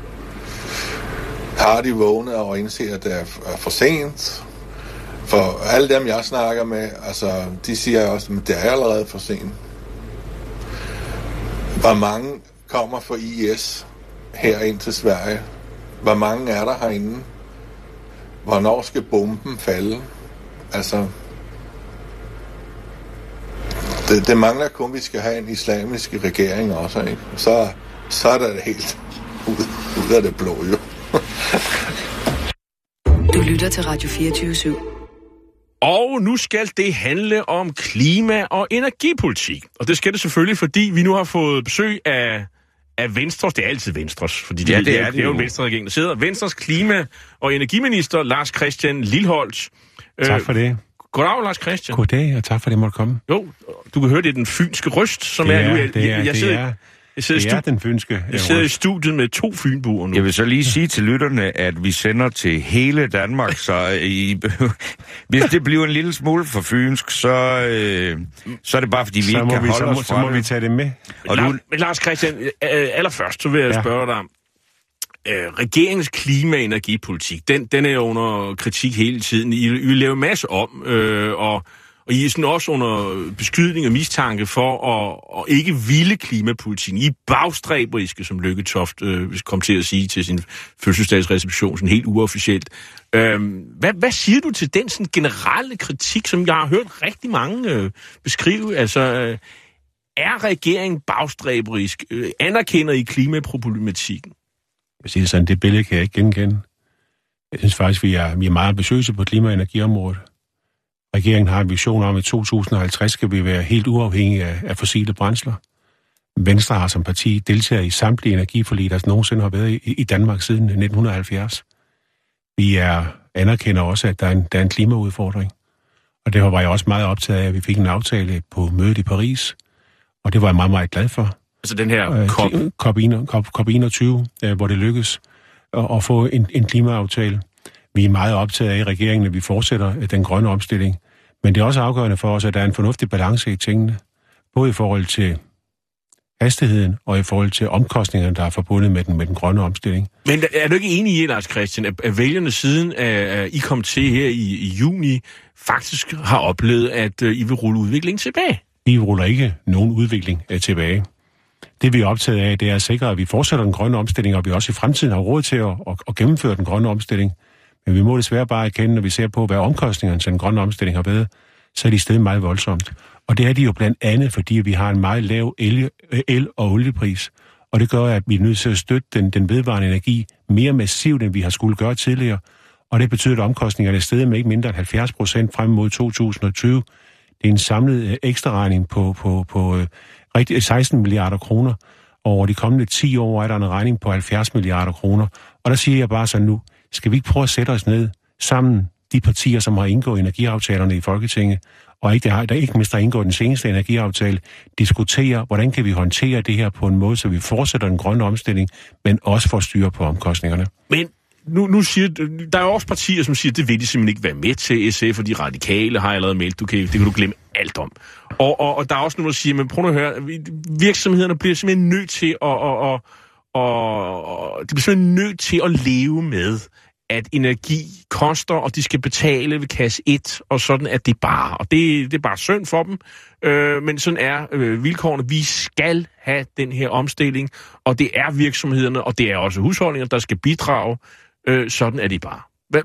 [SPEAKER 9] Har de vågnet og indser, at det er for sent? For alle dem, jeg snakker med, altså, de siger også, at det er allerede for sent. Hvor mange kommer fra I S her ind til Sverige? Hvor mange er der herinde? Hvornår skal bomben falde? Altså, det, det mangler kun, at vi skal have en islamisk regering også, ikke? Så, så er det helt ud, ud af det blå, jo.
[SPEAKER 1] Du lytter til Radio fireogtyve syv.
[SPEAKER 5] Og nu skal det handle om klima- og energipolitik. Og det skal det selvfølgelig, fordi vi nu har fået besøg af, af Venstres, det er altid Venstres, fordi det, ja, det er, det er jo en Venstre-regering, der sidder. Venstres klima- og energiminister, Lars Christian Lilleholt.
[SPEAKER 8] Tak for det.
[SPEAKER 5] Goddag, Lars Christian.
[SPEAKER 8] Goddag, og tak for det, måtte komme.
[SPEAKER 5] Jo, du kan høre, det er den fynske røst, som
[SPEAKER 8] det er,
[SPEAKER 5] er nu.
[SPEAKER 8] Jeg, det er, jeg sidder, det er, jeg sidder, det er den fynske.
[SPEAKER 5] Jeg sidder i studiet med to fynboer nu.
[SPEAKER 4] Jeg vil så lige sige til lytterne, at vi sender til hele Danmark, så I, hvis det bliver en lille smule for fynsk, så, øh, så er det bare, fordi vi så ikke kan vi, holde os fra
[SPEAKER 8] Så må det. vi tage det med.
[SPEAKER 5] Og du... Men Lars Christian, allerførst, så vil jeg ja. spørge dig, øh, regeringens klima- og energipolitik, den, den er jo under kritik hele tiden. I, I laver en masse om, øh, og Og I er sådan også under beskydning og mistanke for at, at ikke ville klimapolitikken. I er bagstræberiske, som Lykke Toft øh, kom til at sige til sin fødselsdagsreception, sådan helt uofficielt. Øhm, hvad, hvad siger du til den sådan generelle kritik, som jeg har hørt rigtig mange øh, beskrive? Altså, øh, er regeringen bagstræberisk? Øh, anerkender I klimaproblematikken?
[SPEAKER 8] Jeg siger sådan, det billede kan jeg ikke genkende. Jeg synes faktisk, vi er, vi er meget ambitiøse på klima- og energiområdet. Regeringen har en vision om, at i to tusind og halvtreds skal vi være helt uafhængige af, af fossile brændsler. Venstre har som parti deltaget i samtlige energiforlig, der nogensinde har været i, i Danmark siden nitten halvfjerds. Vi er, anerkender også, at der er, en, der er en klimaudfordring. Og det var jeg også meget optaget af, at vi fik en aftale på mødet i Paris. Og det var jeg meget, meget glad for.
[SPEAKER 5] Altså den her
[SPEAKER 8] COP enogtyve, hvor det lykkedes at, at få en, en klimaaftale. Vi er meget optaget af i regeringen, at vi fortsætter den grønne omstilling. Men det er også afgørende for os, at der er en fornuftig balance i tingene. Både i forhold til hastigheden og i forhold til omkostningerne, der er forbundet med den, med den grønne omstilling.
[SPEAKER 5] Men er du ikke enig i, Lars Christian, at, at vælgerne siden, at I kom til her i, i juni, faktisk har oplevet, at I vil rulle udviklingen tilbage?
[SPEAKER 8] Vi ruller ikke nogen udvikling tilbage. Det vi er optaget af, det er at sikre, at vi fortsætter den grønne omstilling, og vi også i fremtiden har råd til at, at, at gennemføre den grønne omstilling. Men vi må desværre bare erkende, når vi ser på, hvad omkostningerne til den grønne omstilling har været, så er de steget meget voldsomt. Og det er de jo blandt andet, fordi vi har en meget lav el-, el- og oliepris. Og det gør, at vi er nødt til at støtte den, den vedvarende energi mere massivt, end vi har skulle gøre tidligere. Og det betyder, at omkostningerne er steget med ikke mindre end halvfjerds procent frem mod to tusind og tyve. Det er en samlet øh, ekstraregning på, på, på øh, rigtig seksten milliarder kroner. Og over de kommende ti år er der en regning på halvfjerds milliarder kroner. Og der siger jeg bare så nu, skal vi ikke prøve at sætte os ned sammen, de partier, som har indgået energiaftalerne i Folketinget, og ikke, der, der ikke mindst har indgået den seneste energiaftale, diskutere, hvordan kan vi håndtere det her på en måde, så vi fortsætter den grønne omstilling, men også får styr på omkostningerne.
[SPEAKER 10] Men nu, nu siger, der er også partier, som siger, det vil de simpelthen ikke være med til. S F og de radikale har allerede meldt, du kan, det kan du glemme alt om. Og, og, og der er også nogen, der siger, men prøv at høre, virksomhederne bliver simpelthen nødt til at, og, og, og, de bliver simpelthen nødt til at leve med, at energi koster, og de skal betale ved kasse et, og sådan er det bare. Og det, det er bare synd for dem, øh, men sådan er øh, vilkårene. Vi skal have den her omstilling, og det er virksomhederne, og det er også husholdninger, der skal bidrage. Øh, sådan er det bare.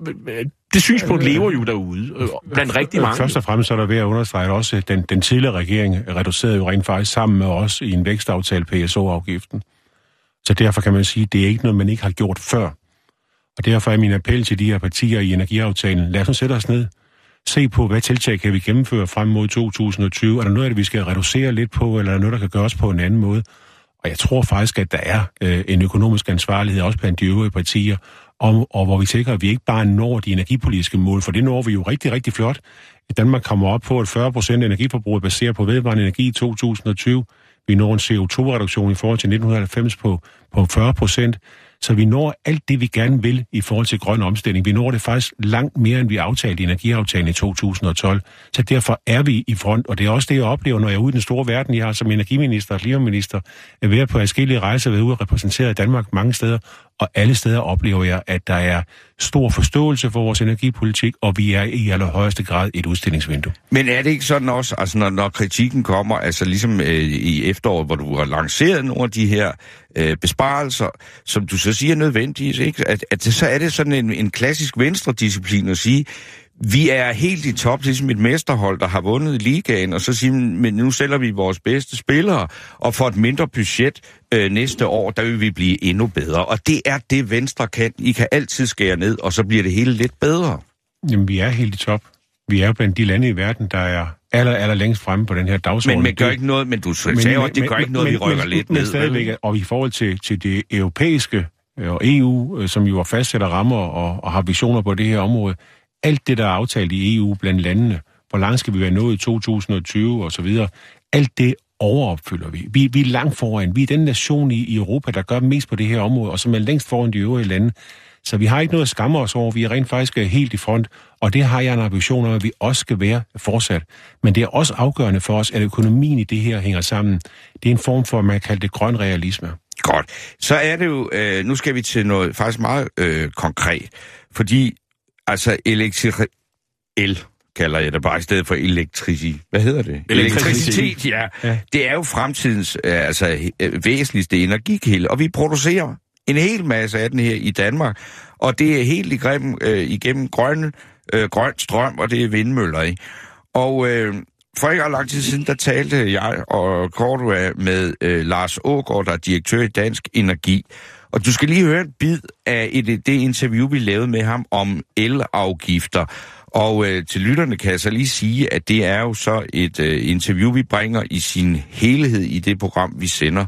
[SPEAKER 10] Det synspunkt lever jo derude, øh, blandt rigtig mange.
[SPEAKER 8] Først og fremmest så er der ved at understrege også, at den, den tidligere regering reducerede jo rent faktisk sammen med os i en vækstaftale P S O-afgiften. Så derfor kan man sige, at det er ikke noget, man ikke har gjort før. Og derfor er min appel til de her partier i energiaftalen, lad os nu sætte os ned, se på, hvad tiltag kan vi gennemføre frem mod to tusind og tyve. Er der noget af det, vi skal reducere lidt på, eller er der noget, der kan gøres på en anden måde? Og jeg tror faktisk, at der er øh, en økonomisk ansvarlighed, også blandt de øvrige partier, om, og hvor vi sikrer, at vi ikke bare når de energipolitiske mål, for det når vi jo rigtig, rigtig flot. I Danmark kommer op på, at fyrre procent af energiforbruget baseret på vedvarende energi i to tusind og tyve. Vi når en C O to reduktion i forhold til nitten halvfems på, på fyrre procent. Så vi når alt det, vi gerne vil i forhold til grøn omstilling. Vi når det faktisk langt mere, end vi aftalte i energiaftalen i to tusind og tolv. Så derfor er vi i front, og det er også det, jeg oplever, når jeg er ude i den store verden. Jeg har som energiminister og klimaminister været på forskellige rejser, været ude og repræsenteret Danmark mange steder, og alle steder oplever jeg, at der er stor forståelse for vores energipolitik, og vi er i allerhøjeste grad et udstillingsvindue.
[SPEAKER 4] Men er det ikke sådan også, altså når, når kritikken kommer, altså ligesom øh, i efteråret, hvor du har lanceret nogle af de her øh, besparelser, som du så siger nødvendigt, ikke? At, at så er det sådan en, en klassisk venstredisciplin at sige, vi er helt i top, ligesom et mesterhold, der har vundet ligaen, og så siger men nu sælger vi vores bedste spillere, og for et mindre budget øh, næste år, der vil vi blive endnu bedre. Og det er det, Venstre kan. I kan altid skære ned, og så bliver det hele lidt bedre.
[SPEAKER 8] Jamen, vi er helt i top. Vi er blandt de lande i verden, der er aller, aller længst fremme på den her dagsorden.
[SPEAKER 4] Men man gør ikke noget, men du sagde også, det men, gør ikke noget, men, vi rykker men, lidt
[SPEAKER 8] men,
[SPEAKER 4] ned.
[SPEAKER 8] Men stadigvæk, og i forhold til, til det europæiske og E U, som jo fastsætter rammer og, og har visioner på det her område, alt det, der er aftalt i E U blandt landene, hvor langt skal vi være nået i to tusind og tyve og så videre, alt det overopfylder vi. vi. Vi er langt foran. Vi er den nation i, i Europa, der gør mest på det her område, og som er længst foran de øvrige lande. Så vi har ikke noget at skamme os over. Vi er rent faktisk helt i front, og det har jeg en ambition om, at vi også skal være fortsat. Men det er også afgørende for os, at økonomien i det her hænger sammen. Det er en form for, man kalder det grøn realisme.
[SPEAKER 4] Godt. Så er det jo, øh, nu skal vi til noget faktisk meget øh, konkret, fordi altså elektri- el kalder jeg det bare i stedet for elektricitet. Hvad hedder det? Elektricitet, ja. ja. Det er jo fremtidens øh, altså øh, væsentligste energikilde, og vi producerer en hel masse af den her i Danmark, og det er helt igennem, øh, igennem grøn, øh, grøn strøm, og det er vindmøller, ikke? Og øh, for ikke lang tid siden, der talte jeg og Cordua med øh, Lars Aagaard, der er direktør i Dansk Energi. Og du skal lige høre en bid af et, det interview, vi lavede med ham om elafgifter. Og øh, til lytterne kan jeg så lige sige, at det er jo så et øh, interview, vi bringer i sin helhed i det program, vi sender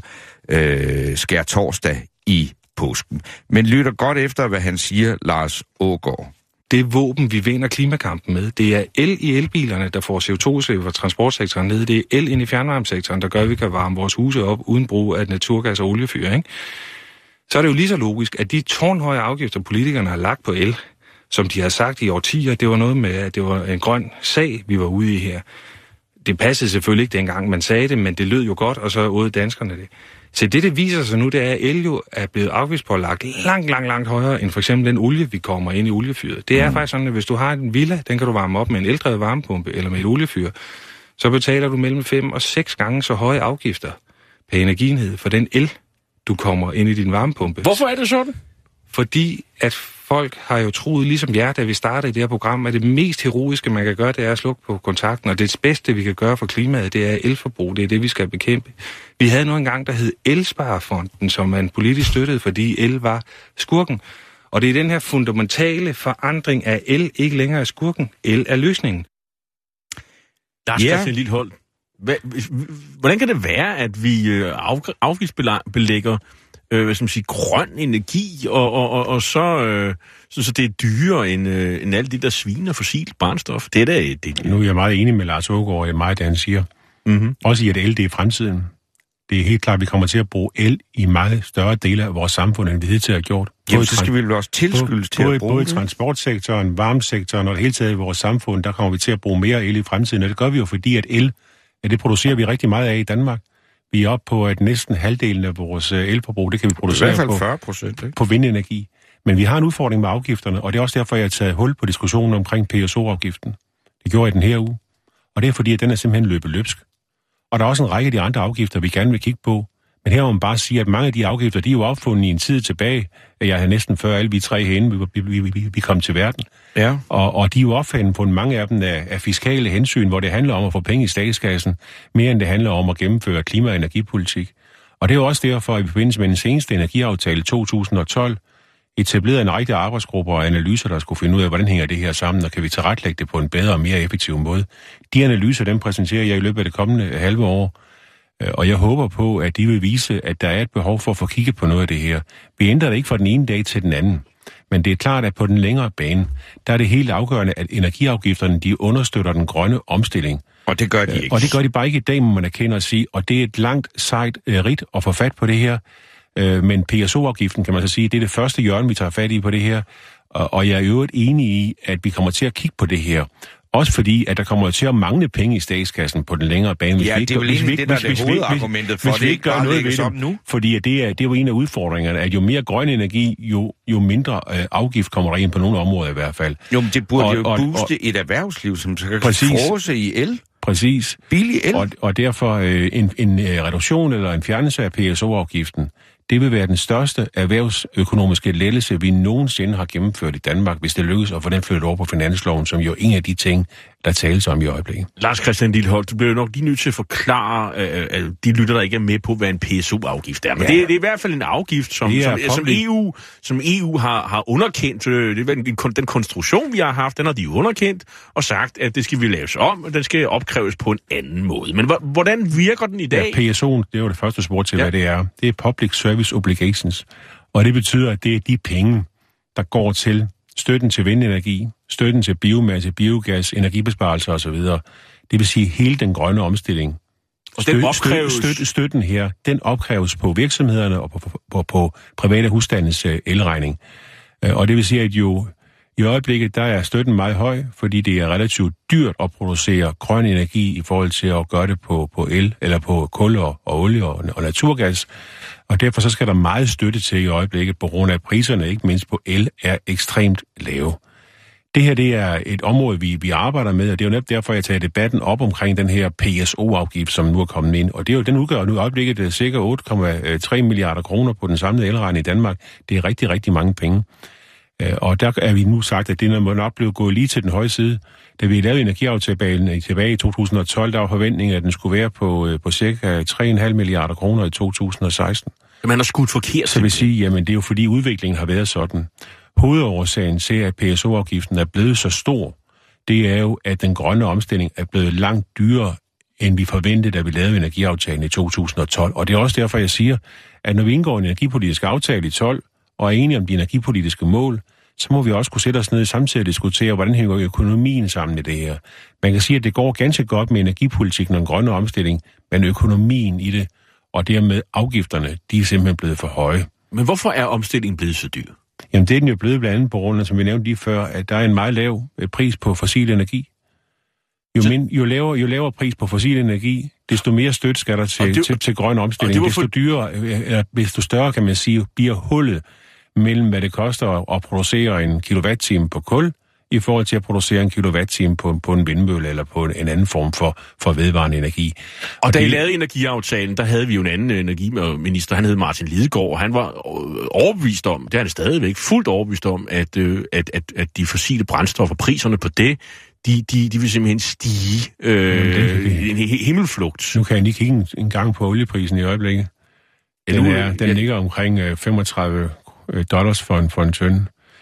[SPEAKER 4] øh, skær torsdag i påsken. Men lytter godt efter, hvad han siger, Lars Aagaard.
[SPEAKER 11] Det våben, vi vinder klimakampen med, det er el i elbilerne, der får C O to udslip fra transportsektoren ned. Det er el ind i fjernvarmesektoren, der gør, at vi kan varme vores huse op uden brug af naturgas og oliefyr, ikke? Så er det jo lige så logisk, at de tårnhøje afgifter, politikerne har lagt på el, som de har sagt i årtier, det var noget med, at det var en grøn sag, vi var ude i her. Det passede selvfølgelig ikke dengang, man sagde det, men det lød jo godt, og så åd danskerne det. Så det, det viser sig nu, det er, at el jo er blevet afgiftspålagt langt, langt, langt højere, end for eksempel den olie, vi kommer ind i oliefyret. Det er mm. faktisk sådan, at hvis du har en villa, den kan du varme op med en eldrevet varmepumpe eller med et oliefyr, så betaler du mellem fem og seks gange så høje afgifter per energienhed for den el, du kommer ind i din varmepumpe.
[SPEAKER 10] Hvorfor er det sådan?
[SPEAKER 11] Fordi at folk har jo troet, ligesom jer, da vi startede i det her program, at det mest heroiske, man kan gøre, det er at slukke på kontakten, og det bedste, vi kan gøre for klimaet, det er elforbrug. Det er det, vi skal bekæmpe. Vi havde nu engang, der hed Elsparefonden, som man politisk støttede, fordi el var skurken. Og det er den her fundamentale forandring af el ikke længere er skurken. El er løsningen.
[SPEAKER 10] Lars
[SPEAKER 4] Ja.
[SPEAKER 10] Christian Lilleholt, hvordan kan det være, at vi afgiftsbelægger øh, hvad skal man sige, grøn energi, og, og, og, og så, øh, så, så det er dyrere end, øh, end alt det, der sviner fossilt brændstof? Det er da... Det...
[SPEAKER 8] Nu er jeg meget enig med Lars Aagaard i meget, det han siger. Mm-hmm. Også i, at el det er fremtiden. Det er helt klart, at vi kommer til at bruge el i meget større dele af vores samfund, end vi hidtil har gjort.
[SPEAKER 4] Jamen, så skal vi vel også tilskyldes til
[SPEAKER 8] både,
[SPEAKER 4] at bruge
[SPEAKER 8] både
[SPEAKER 4] det.
[SPEAKER 8] Både transportsektoren, varmesektoren og det hele taget i vores samfund, der kommer vi til at bruge mere el i fremtiden. Og det gør vi jo, fordi at el, at det producerer vi rigtig meget af i Danmark. Vi er oppe på, at næsten halvdelen af vores elforbrug, det kan vi producere
[SPEAKER 4] i hvert fald
[SPEAKER 8] på,
[SPEAKER 4] fyrre procent, ikke?
[SPEAKER 8] på vindenergi. Men vi har en udfordring med afgifterne, og det er også derfor, jeg har taget hul på diskussionen omkring P S O-afgiften. Det gjorde jeg den her uge. Og det er fordi, at den er simpelthen løbet løbsk. Og der er også en række af de andre afgifter, vi gerne vil kigge på. Men her må man bare sige, at mange af de afgifter, de er jo opfundet i en tid tilbage, at jeg havde næsten før alle vi tre herinde, vi, vi, vi, vi kom til verden.
[SPEAKER 4] Ja.
[SPEAKER 8] Og, og de er jo opfundet på mange af dem af, af fiskale hensyn, hvor det handler om at få penge i statskassen, mere end det handler om at gennemføre klima- og energipolitik. Og det er jo også derfor, at vi i forbindelse med den seneste energiaftale to tusind og tolv etablerede en række arbejdsgrupper og analyser, der skulle finde ud af, hvordan hænger det her sammen, og kan vi tilrettelægge det på en bedre og mere effektiv måde. De analyser, dem præsenterer jeg i løbet af det kommende halve år. Og jeg håber på, at de vil vise, at der er et behov for at få kigget på noget af det her. Vi ændrer det ikke fra den ene dag til den anden. Men det er klart, at på den længere bane, der er det helt afgørende, at energiafgifterne, de understøtter den grønne omstilling.
[SPEAKER 4] Og det gør de ikke.
[SPEAKER 8] Og det gør de bare ikke i dag, må man erkende at sige. Og det er et langt, sejt ridt at få fat på det her. Men P S O-afgiften, kan man så sige, det er det første hjørne, vi tager fat i på det her. Og jeg er i øvrigt enig i, at vi kommer til at kigge på det her. Også fordi, at der kommer til at mangle penge i statskassen på den længere bane. Hvis
[SPEAKER 4] ja,
[SPEAKER 8] vi ikke,
[SPEAKER 4] det er jo
[SPEAKER 8] hvis
[SPEAKER 4] egentlig
[SPEAKER 8] vi,
[SPEAKER 4] det, der er
[SPEAKER 8] hvis,
[SPEAKER 4] det hovedargumentet for,
[SPEAKER 8] hvis,
[SPEAKER 4] det ikke
[SPEAKER 8] gør noget ved
[SPEAKER 4] det nu.
[SPEAKER 8] Fordi at det, er, det er jo en af udfordringerne, at jo mere grøn energi, jo, jo mindre øh, afgift kommer der ind på nogle områder i hvert fald.
[SPEAKER 4] Jo, men det burde
[SPEAKER 8] og,
[SPEAKER 4] jo
[SPEAKER 8] og,
[SPEAKER 4] booste
[SPEAKER 8] og,
[SPEAKER 4] et erhvervsliv, som kan
[SPEAKER 8] præcis,
[SPEAKER 4] frose i el.
[SPEAKER 8] Præcis.
[SPEAKER 4] Billig el.
[SPEAKER 8] Og, og derfor øh, en, en øh, reduktion eller en fjernelse af P S O-afgiften, det vil være den største erhvervsøkonomiske lettelse, vi nogensinde har gennemført i Danmark, hvis det lykkes at få den flyttet over på finansloven, som jo er en af de ting, der tales om i øjeblikket.
[SPEAKER 10] Lars Christian Lilleholt, du bliver jo nok lige nødt til at forklare øh, de lytter, der ikke er med på, hvad en P S O-afgift er. Men ja. det, det er i hvert fald en afgift, som, som, som, E U, som E U har, har underkendt. Øh, det er den, den konstruktion, vi har haft, den har de underkendt og sagt, at det skal vi laves om, og den skal opkræves på en anden måde. Men hvordan virker den i dag?
[SPEAKER 8] Ja, P S O'en, det er jo det første spor til, ja. hvad det er. Det er Public Service Obligations. Og det betyder, at det er de penge, der går til støtten til vindenergi, støtten til biomasse, biogas, energibesparelser osv. Det vil sige hele den grønne omstilling.
[SPEAKER 10] Og den opkræves...
[SPEAKER 8] Støt, støt, støtten her, den opkræves på virksomhederne og på, på, på, på private husstandens elregning. Og det vil sige, at jo i øjeblikket, der er støtten meget høj, fordi det er relativt dyrt at producere grøn energi i forhold til at gøre det på, på el, eller på kul og, og olie og, og naturgas. Og derfor så skal der meget støtte til i øjeblikket, på grund af at priserne, ikke mindst på el, er ekstremt lave. Det her, det er et område, vi, vi arbejder med, og det er jo netop derfor, jeg tager debatten op omkring den her P S O-afgift, som nu er kommet ind. Og det er jo, den udgør nu i øjeblikket cirka otte komma tre milliarder kroner på den samlede elregning i Danmark. Det er rigtig, rigtig mange penge. Og der er vi nu sagt, at det må nok blive gået lige til den høje side. Da vi lavede energiaftalen tilbage i to tusind og tolv, der var forventningen, at den skulle være på, på cirka tre komma fem milliarder kroner i to tusind og seksten.
[SPEAKER 10] Man har skudt forkert.
[SPEAKER 8] Så vil sige, jamen det er jo fordi udviklingen har været sådan. Hovedårsagen til, at P S O-afgiften er blevet så stor, det er jo, at den grønne omstilling er blevet langt dyrere, end vi forventede, da vi lavede energiaftalen i to tusind og tolv. Og det er også derfor, jeg siger, at når vi indgår en energipolitisk aftale i tolv, og er enige om de energipolitiske mål, så må vi også kunne sætte os ned samtidig og diskutere, hvordan hænger økonomien sammen i det her. Man kan sige, at det går ganske godt med energipolitikken og den grønne omstilling, men økonomien i det, og dermed afgifterne, de er simpelthen blevet for høje.
[SPEAKER 10] Men hvorfor er omstillingen blevet så dyr?
[SPEAKER 8] Jamen det er den jo blevet blandt andet på grund af, som vi nævnte lige før, at der er en meget lav pris på fossil energi. Jo, min, jo, lavere, jo lavere pris på fossil energi, desto mere støtte skal der til, det, til, til grøn omstilling. Desto for... dyrere, eller desto større, kan man sige, bliver hullet mellem, hvad det koster at producere en kilowatt-time på kul, i forhold til at producere en kilowatt-time på, på en vindmølle eller på en, en anden form for, for vedvarende energi.
[SPEAKER 10] Og, og da det... I lavede energiaftalen, der havde vi jo en anden energiminister, han hed Martin Lidegaard, og han var overbevist om, det er han stadigvæk, fuldt overbevist om, at, at, at, at de fossile brændstoffer, priserne på det, De, de, de vil simpelthen stige øh, det, en himmelflugt.
[SPEAKER 8] Nu kan jeg lige kigge en gang på olieprisen i øjeblikket. Den, er, den ligger omkring femogtredive dollars for en, for en tønde.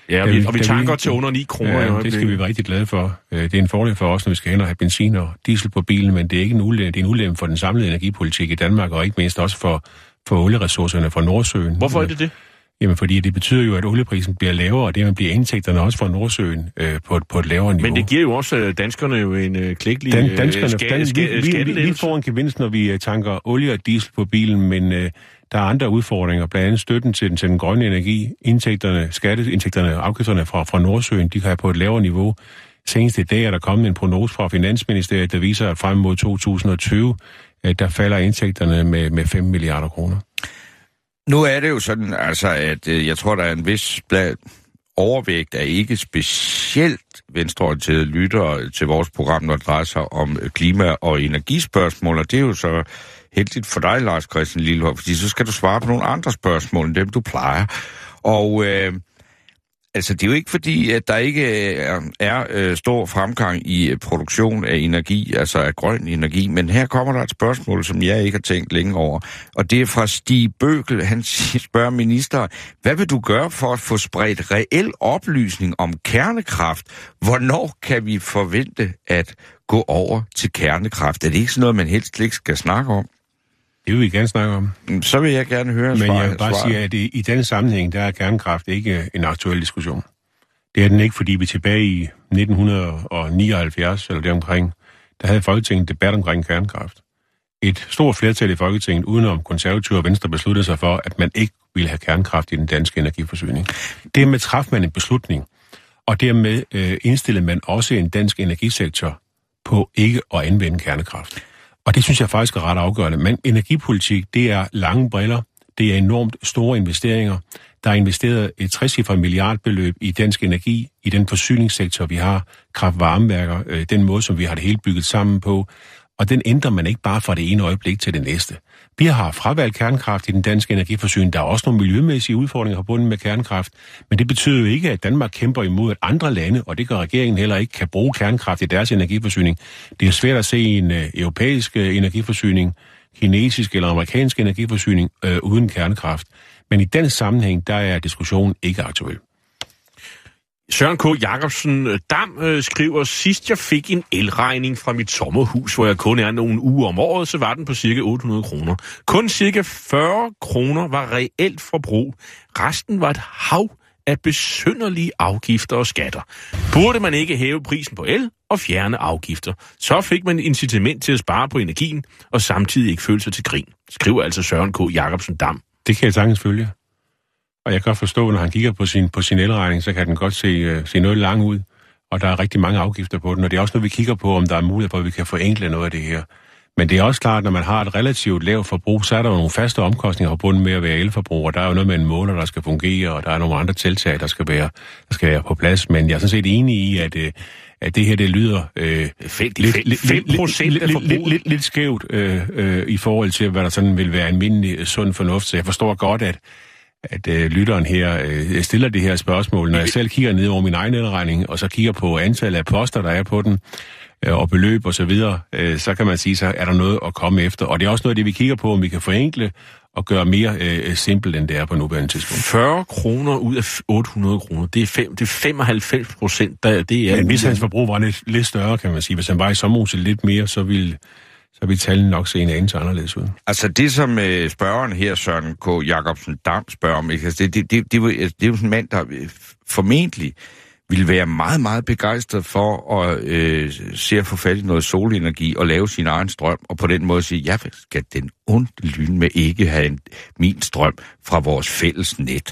[SPEAKER 10] Ja, og vi, og vi tanker til under ni kroner.
[SPEAKER 8] Ja, det skal vi være rigtig glade for. Det er en fordel for os, når vi skal hen og have benzin og diesel på bilen, men det er ikke en ulempe, det er en ulempe for den samlede energipolitik i Danmark, og ikke mindst også for, for olieressourcerne fra Nordsøen.
[SPEAKER 10] Hvorfor er det det?
[SPEAKER 8] Jamen, fordi det betyder jo, at olieprisen bliver lavere, og det man bliver indtægterne også fra Nordsøen øh, på, et, på et lavere niveau.
[SPEAKER 10] Men det giver jo også danskerne jo en øh, klækkelig
[SPEAKER 8] Dan, danskerne,
[SPEAKER 10] ska,
[SPEAKER 8] dan,
[SPEAKER 10] ska,
[SPEAKER 8] vi, vi, vi, vi får en gevinst, når vi tanker olie og diesel på bilen, men øh, der er andre udfordringer, blandt andet støtten til den, til den grønne energi, indtægterne, skatteindtægterne og afgifterne fra, fra Nordsøen, de kan have på et lavere niveau. Senest i dag er der kommet en prognose fra Finansministeriet, der viser, at frem mod to tusind og tyve, at der falder indtægterne med, med fem milliarder kroner.
[SPEAKER 4] Nu er det jo sådan, altså, at øh, jeg tror, der er en vis blandt overvægt af ikke specielt venstreorienterede lyttere til vores program, når det drejer sig om klima- og energispørgsmål, og det er jo så heldigt for dig, Lars Christian Lillehoff, fordi så skal du svare på nogle andre spørgsmål, end dem du plejer. Og øh, altså, det er jo ikke fordi, at der ikke er, er øh, stor fremgang i øh, produktion af energi, altså af grøn energi, men her kommer der et spørgsmål, som jeg ikke har tænkt længe over, og det er fra Stig Bøgel. Han spørger ministeren, hvad vil du gøre for at få spredt reel oplysning om kernekraft? Hvornår kan vi forvente at gå over til kernekraft? Er det ikke sådan noget, man helst ikke skal snakke om?
[SPEAKER 8] Det vil vi gerne snakke om.
[SPEAKER 4] Så vil jeg gerne høre
[SPEAKER 8] Men
[SPEAKER 4] svar,
[SPEAKER 8] jeg vil bare
[SPEAKER 4] svar.
[SPEAKER 8] sige, at i, i den sammenhæng, der er kernekraft ikke en aktuel diskussion. Det er den ikke, fordi vi tilbage i nitten nioghalvfjerds, eller deromkring, der havde Folketinget debat omkring kernekraft. Et stort flertal i Folketinget, udenom konservative og venstre, besluttede sig for, at man ikke ville have kernekraft i den danske energiforsyning. Dermed træffede man en beslutning, og dermed øh, indstillede man også en dansk energisektor på ikke at anvende kernekraft. Og det synes jeg faktisk er ret afgørende. Men energipolitik, det er lange briller, det er enormt store investeringer. Der er investeret et trecifret milliardbeløb i dansk energi, i den forsyningssektor, vi har, kraft-varmeværker, øh, den måde, som vi har det hele bygget sammen på. Og den ændrer man ikke bare fra det ene øjeblik til det næste. Vi har fravalgt kernekraft i den danske energiforsyning. Der er også nogle miljømæssige udfordringer forbundet med kernekraft. Men det betyder jo ikke, at Danmark kæmper imod, at andre lande, og det gør regeringen heller ikke, kan bruge kernekraft i deres energiforsyning. Det er svært at se en øh, europæisk øh, energiforsyning, kinesisk eller amerikansk energiforsyning øh, uden kernekraft. Men i den sammenhæng, der er diskussionen ikke aktuel.
[SPEAKER 10] Søren K. Jacobsen Dam øh, skriver, sidst jeg fik en elregning fra mit sommerhus, hvor jeg kun er nogle uger om året, så var den på cirka otte hundrede kroner. Kun cirka fyrre kroner var reelt forbrug. Resten var et hav af besynderlige afgifter og skatter. Burde man ikke hæve prisen på el og fjerne afgifter? Så fik man incitament til at spare på energien og samtidig ikke føle sig til grin. Skriver altså Søren K. Jacobsen Dam.
[SPEAKER 8] Det kan jeg sagtens følge. Og jeg kan godt forstå, når han kigger på sin, på sin elregning, så kan den godt se, uh, se noget lang ud. Og der er rigtig mange afgifter på den. Og det er også noget, vi kigger på, om der er mulighed for, at vi kan forenkle noget af det her. Men det er også klart, at når man har et relativt lavt forbrug, så er der jo nogle faste omkostninger forbundet med at være elforbruger. Der er jo noget med en måler, der skal fungere, og der er nogle andre tiltag, der skal være, der skal være på plads. Men jeg er sådan set enig i, at, at det her, det lyder øh,
[SPEAKER 10] fem procent af forbruget.
[SPEAKER 8] Lidt, lidt, lidt skævt øh, øh, i forhold til, hvad der sådan vil være almindelig sund fornuft. Så jeg forstår godt, at at øh, lytteren her øh, stiller det her spørgsmål. Når jeg selv kigger ned over min egen elregning, og så kigger på antallet af poster, der er på den, øh, og beløb og så videre, øh, så kan man sige, så er der noget at komme efter. Og det er også noget af det, vi kigger på, om vi kan forenkle og gøre mere øh, simpelt, end det er på nuværende tidspunkt.
[SPEAKER 10] fyrre kroner ud af otte hundrede kroner, det er, fem, det er femoghalvfems procent. Der, det er
[SPEAKER 8] Men hvis hans forbrug var lidt, lidt større, kan man sige. Hvis han var i sommerhuset lidt mere, så ville... så vil tallene nok se en anelse anderledes ud.
[SPEAKER 4] Altså det, som øh, spørgeren her, Søren K. Jacobsen Dam, spørger om, ikke? Altså, det, det, det, det, det er jo sådan en mand, der formentlig ville være meget, meget begejstret for at øh, se at få fat i noget solenergi og lave sin egen strøm, og på den måde sige, jeg skal den onde lyn med ikke have en, min strøm fra vores fælles net.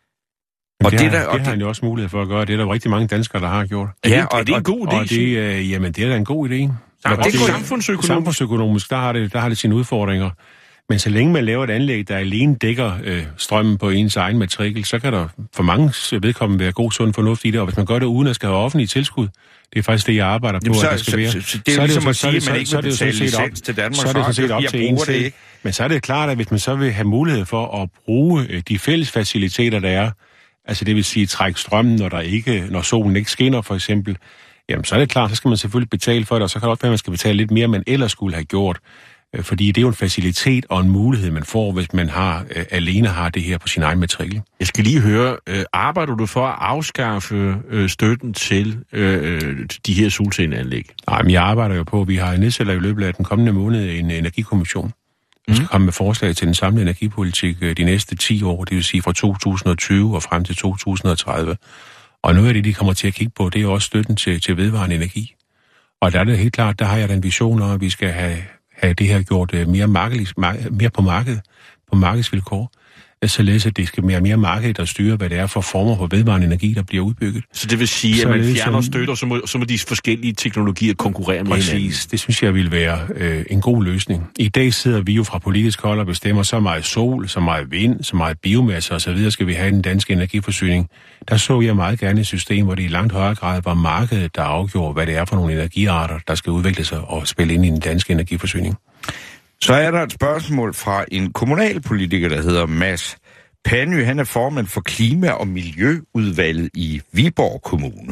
[SPEAKER 8] Og det, det, har, der, og det har han jo også mulighed for at gøre. Det er der jo rigtig mange danskere, der har gjort.
[SPEAKER 10] Ja, ja, og, og det er en god idé.
[SPEAKER 8] Og det, øh, jamen, det er da en god idé.
[SPEAKER 10] Ja, det er samfundsøkonomisk.
[SPEAKER 8] Samfundsøkonomisk, der har, det, der har det sine udfordringer. Men så længe man laver et anlæg, der alene dækker øh, strømmen på ens egen matrikel, så kan der for mange vedkommende være god sund fornuft i det. Og hvis man gør det uden at skal have offentlige tilskud, det er faktisk det, jeg arbejder på,
[SPEAKER 4] Jamen, så,
[SPEAKER 8] at der skal
[SPEAKER 4] så,
[SPEAKER 8] være.
[SPEAKER 4] Så, så det er jo ligesom at sige, at man ikke vil betale licens til Danmark.
[SPEAKER 8] Så er det sådan set op til en selv. Men så er det klart, at hvis man så vil have mulighed for at bruge de fælles faciliteter, der er, altså det vil sige trække strømmen, når, der ikke, når solen ikke skinner for eksempel, jamen så er det klart, så skal man selvfølgelig betale for det, og så kan det også være, at man skal betale lidt mere, end man ellers skulle have gjort. Fordi det er jo en facilitet og en mulighed, man får, hvis man har øh, alene har det her på sin egen matrikel.
[SPEAKER 10] Jeg skal lige høre, øh, arbejder du for at afskaffe øh, støtten til øh, de her solcelleanlæg?
[SPEAKER 8] Nej, men jeg arbejder jo på, vi har nedsætter i løbet af den kommende måned en energikommission. Vi skal mm. komme med forslag til den samlede energipolitik øh, de næste ti år, det vil sige fra to tusind og tyve og frem til to tusind og tredive. Og noget af det, de kommer til at kigge på, det er også støtten til, til vedvarende energi. Og der er det helt klart, der har jeg den vision om, at vi skal have have det her gjort mere, markeds, mere på markedet, på markedsvilkår, således at det skal mere mere markedet, der styrer, hvad det er for former for vedvarende energi, der bliver udbygget.
[SPEAKER 10] Så det vil sige, så at man fjerner støtte, og så må, så må de forskellige teknologier konkurrere med
[SPEAKER 8] præcis,
[SPEAKER 10] hinanden?
[SPEAKER 8] Præcis, det synes jeg vil være øh, en god løsning. I dag sidder vi jo fra politisk hold og bestemmer så meget sol, så meget vind, så meget biomasse og så videre skal vi have den danske energiforsyning. Der så jeg meget gerne et system, hvor det i langt højere grad var markedet, der afgjorde, hvad det er for nogle energiarter, der skal udvikle sig og spille ind i den danske energiforsyning.
[SPEAKER 4] Så er der et spørgsmål fra en kommunalpolitiker, der hedder Mads Panny. Han er formand for Klima- og Miljøudvalget i Viborg Kommune.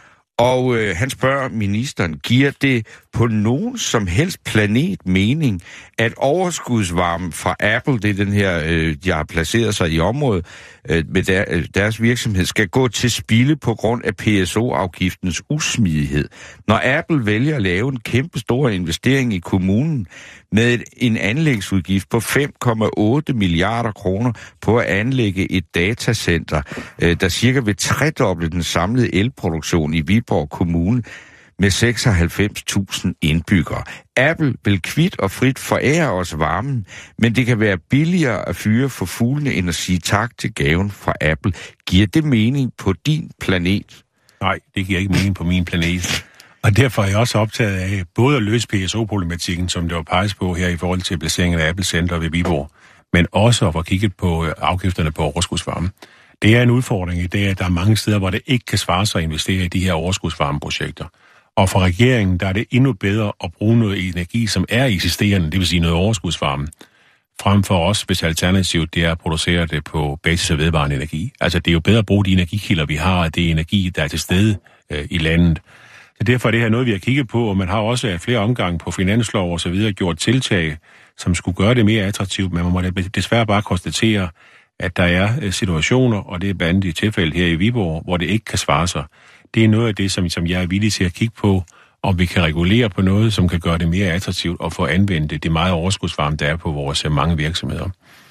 [SPEAKER 4] Og øh, han spørger ministeren, giver det på nogen som helst planet mening, at overskudsvarme fra Apple, det er den her, øh, de har placeret sig i området øh, med der, øh, deres virksomhed, skal gå til spilde på grund af P S O-afgiftens usmidighed. Når Apple vælger at lave en kæmpe stor investering i kommunen med et, en anlægsudgift på fem komma otte milliarder kroner på at anlægge et datacenter, øh, der cirka vil tredoble den samlede elproduktion i Viborg Kommune, med seksoghalvfems tusind indbyggere. Apple vil kvit og frit forære os varmen, men det kan være billigere at fyre for fuglene end at sige tak til gaven fra Apple. Giver det mening på din planet?
[SPEAKER 8] Nej, det giver ikke mening på min planet. Og derfor er jeg også optaget af både at løse P S O-problematikken, som det var peges på her i forhold til placeringen af Apple Center ved Viborg, men også at få kigget på afgifterne på overskudsvarme. Det er en udfordring i dag, at der er mange steder, hvor det ikke kan svare sig at investere i de her overskudsvarmeprojekter. Og for regeringen, der er det endnu bedre at bruge noget energi, som er eksisterende, det vil sige noget overskudsvarme, frem for os, hvis alternativet det er at producere det på basis af vedvarende energi. Altså det er jo bedre at bruge de energikilder, vi har, og det energi, der er til stede øh, i landet. Så derfor er det her noget, vi har kigget på, og man har også af flere omgange på finanslov og så videre gjort tiltag, som skulle gøre det mere attraktivt, men man må desværre bare konstatere, at der er situationer, og det er blandt andet i tilfælde her i Viborg, hvor det ikke kan svare sig. Det er noget af det, som, som jeg er villig til at kigge på, om vi kan regulere på noget, som kan gøre det mere attraktivt og få anvendt det meget overskudsvarme, der er på vores mange virksomheder.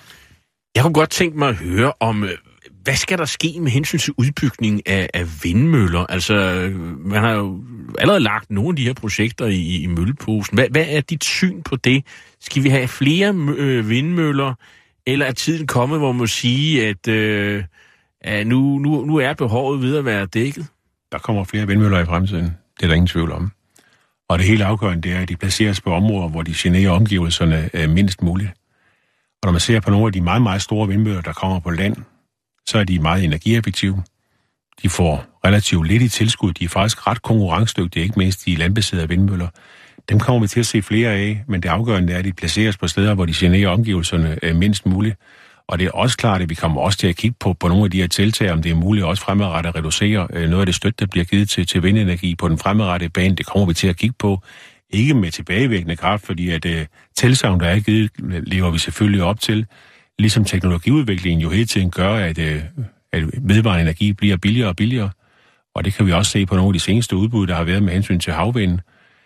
[SPEAKER 10] Jeg kunne godt tænke mig at høre om, hvad skal der ske med hensyn til udbygning af, af vindmøller? Altså, man har jo allerede lagt nogle af de her projekter i, i mølleposen. Hvad, hvad er dit syn på det? Skal vi have flere øh, vindmøller, eller er tiden kommet, hvor man må sige, at, øh, at nu, nu, nu er behovet ved at være dækket?
[SPEAKER 8] Der kommer flere vindmøller i fremtiden. Det er der ingen tvivl om. Og det helt afgørende, det er, at de placeres på områder, hvor de generer omgivelserne øh, mindst muligt. Og når man ser på nogle af de meget, meget store vindmøller, der kommer på land, så er de meget energieffektive. De får relativt lidt i tilskud. De er faktisk ret konkurrencedygtige, ikke mindst de landbaserede vindmøller. Dem kommer vi til at se flere af, men det afgørende er, at de placeres på steder, hvor de generer omgivelserne øh, mindst muligt. Og det er også klart, at vi kommer også til at kigge på, på nogle af de her tiltag, om det er muligt også fremadrettet at reducere øh, noget af det støtte, der bliver givet til, til vindenergi på den fremadrettede bane. Det kommer vi til at kigge på. Ikke med tilbagevirkende kraft, fordi at øh, tilsagn, der er givet, lever vi selvfølgelig op til. Ligesom teknologiudviklingen jo hele tiden gør, at, øh, at vedvarende energi bliver billigere og billigere. Og det kan vi også se på nogle af de seneste udbud, der har været med hensyn til havvind.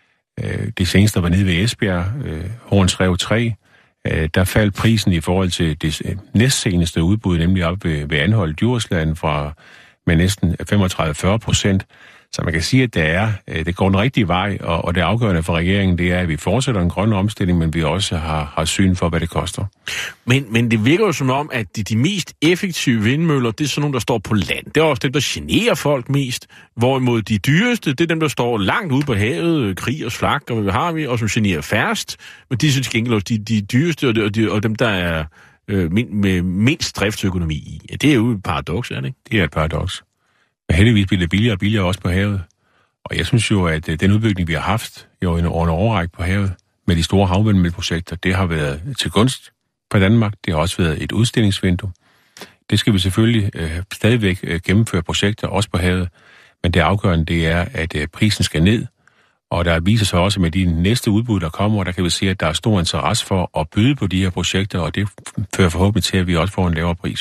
[SPEAKER 8] Øh, det seneste var nede ved Esbjerg, øh, Horns Rev tre. Øh, der faldt prisen i forhold til det øh, næstseneste udbud, nemlig op ved, ved Anholt Djursland fra med næsten femogtredive til fyrre procent. Så man kan sige, at det, er, det går den rigtige vej, og, og det afgørende for regeringen, det er, at vi fortsætter en grøn omstilling, men vi også har, har syn for, hvad det koster.
[SPEAKER 10] Men, men det virker jo som om, at de, de mest effektive vindmøller, det er sådan nogle, der står på land. Det er også dem, der generer folk mest, hvorimod de dyreste, det er dem, der står langt ude på havet, krig og flak, og hvad har vi, og som generer færrest. Men de synes ikke, de, de dyreste, og, de, og dem, der er øh, med mindst driftsøkonomi i. Ja, det er jo et paradoks, er det ikke?
[SPEAKER 8] Det er et paradoks. Men heldigvis bliver det billigere og billigere også på havet. Og jeg synes jo, at den udbygning, vi har haft jo en overrække på havet med de store havvindmølleprojekter, det har været til gunst for Danmark. Det har også været et udstillingsvindue. Det skal vi selvfølgelig øh, stadigvæk øh, gennemføre projekter også på havet. Men det afgørende, det er, at øh, prisen skal ned. Og der viser sig også med de næste udbud, der kommer, der kan vi se, at der er stor interesse for at byde på de her projekter, og det fører forhåbentlig til, at vi også får en lavere pris.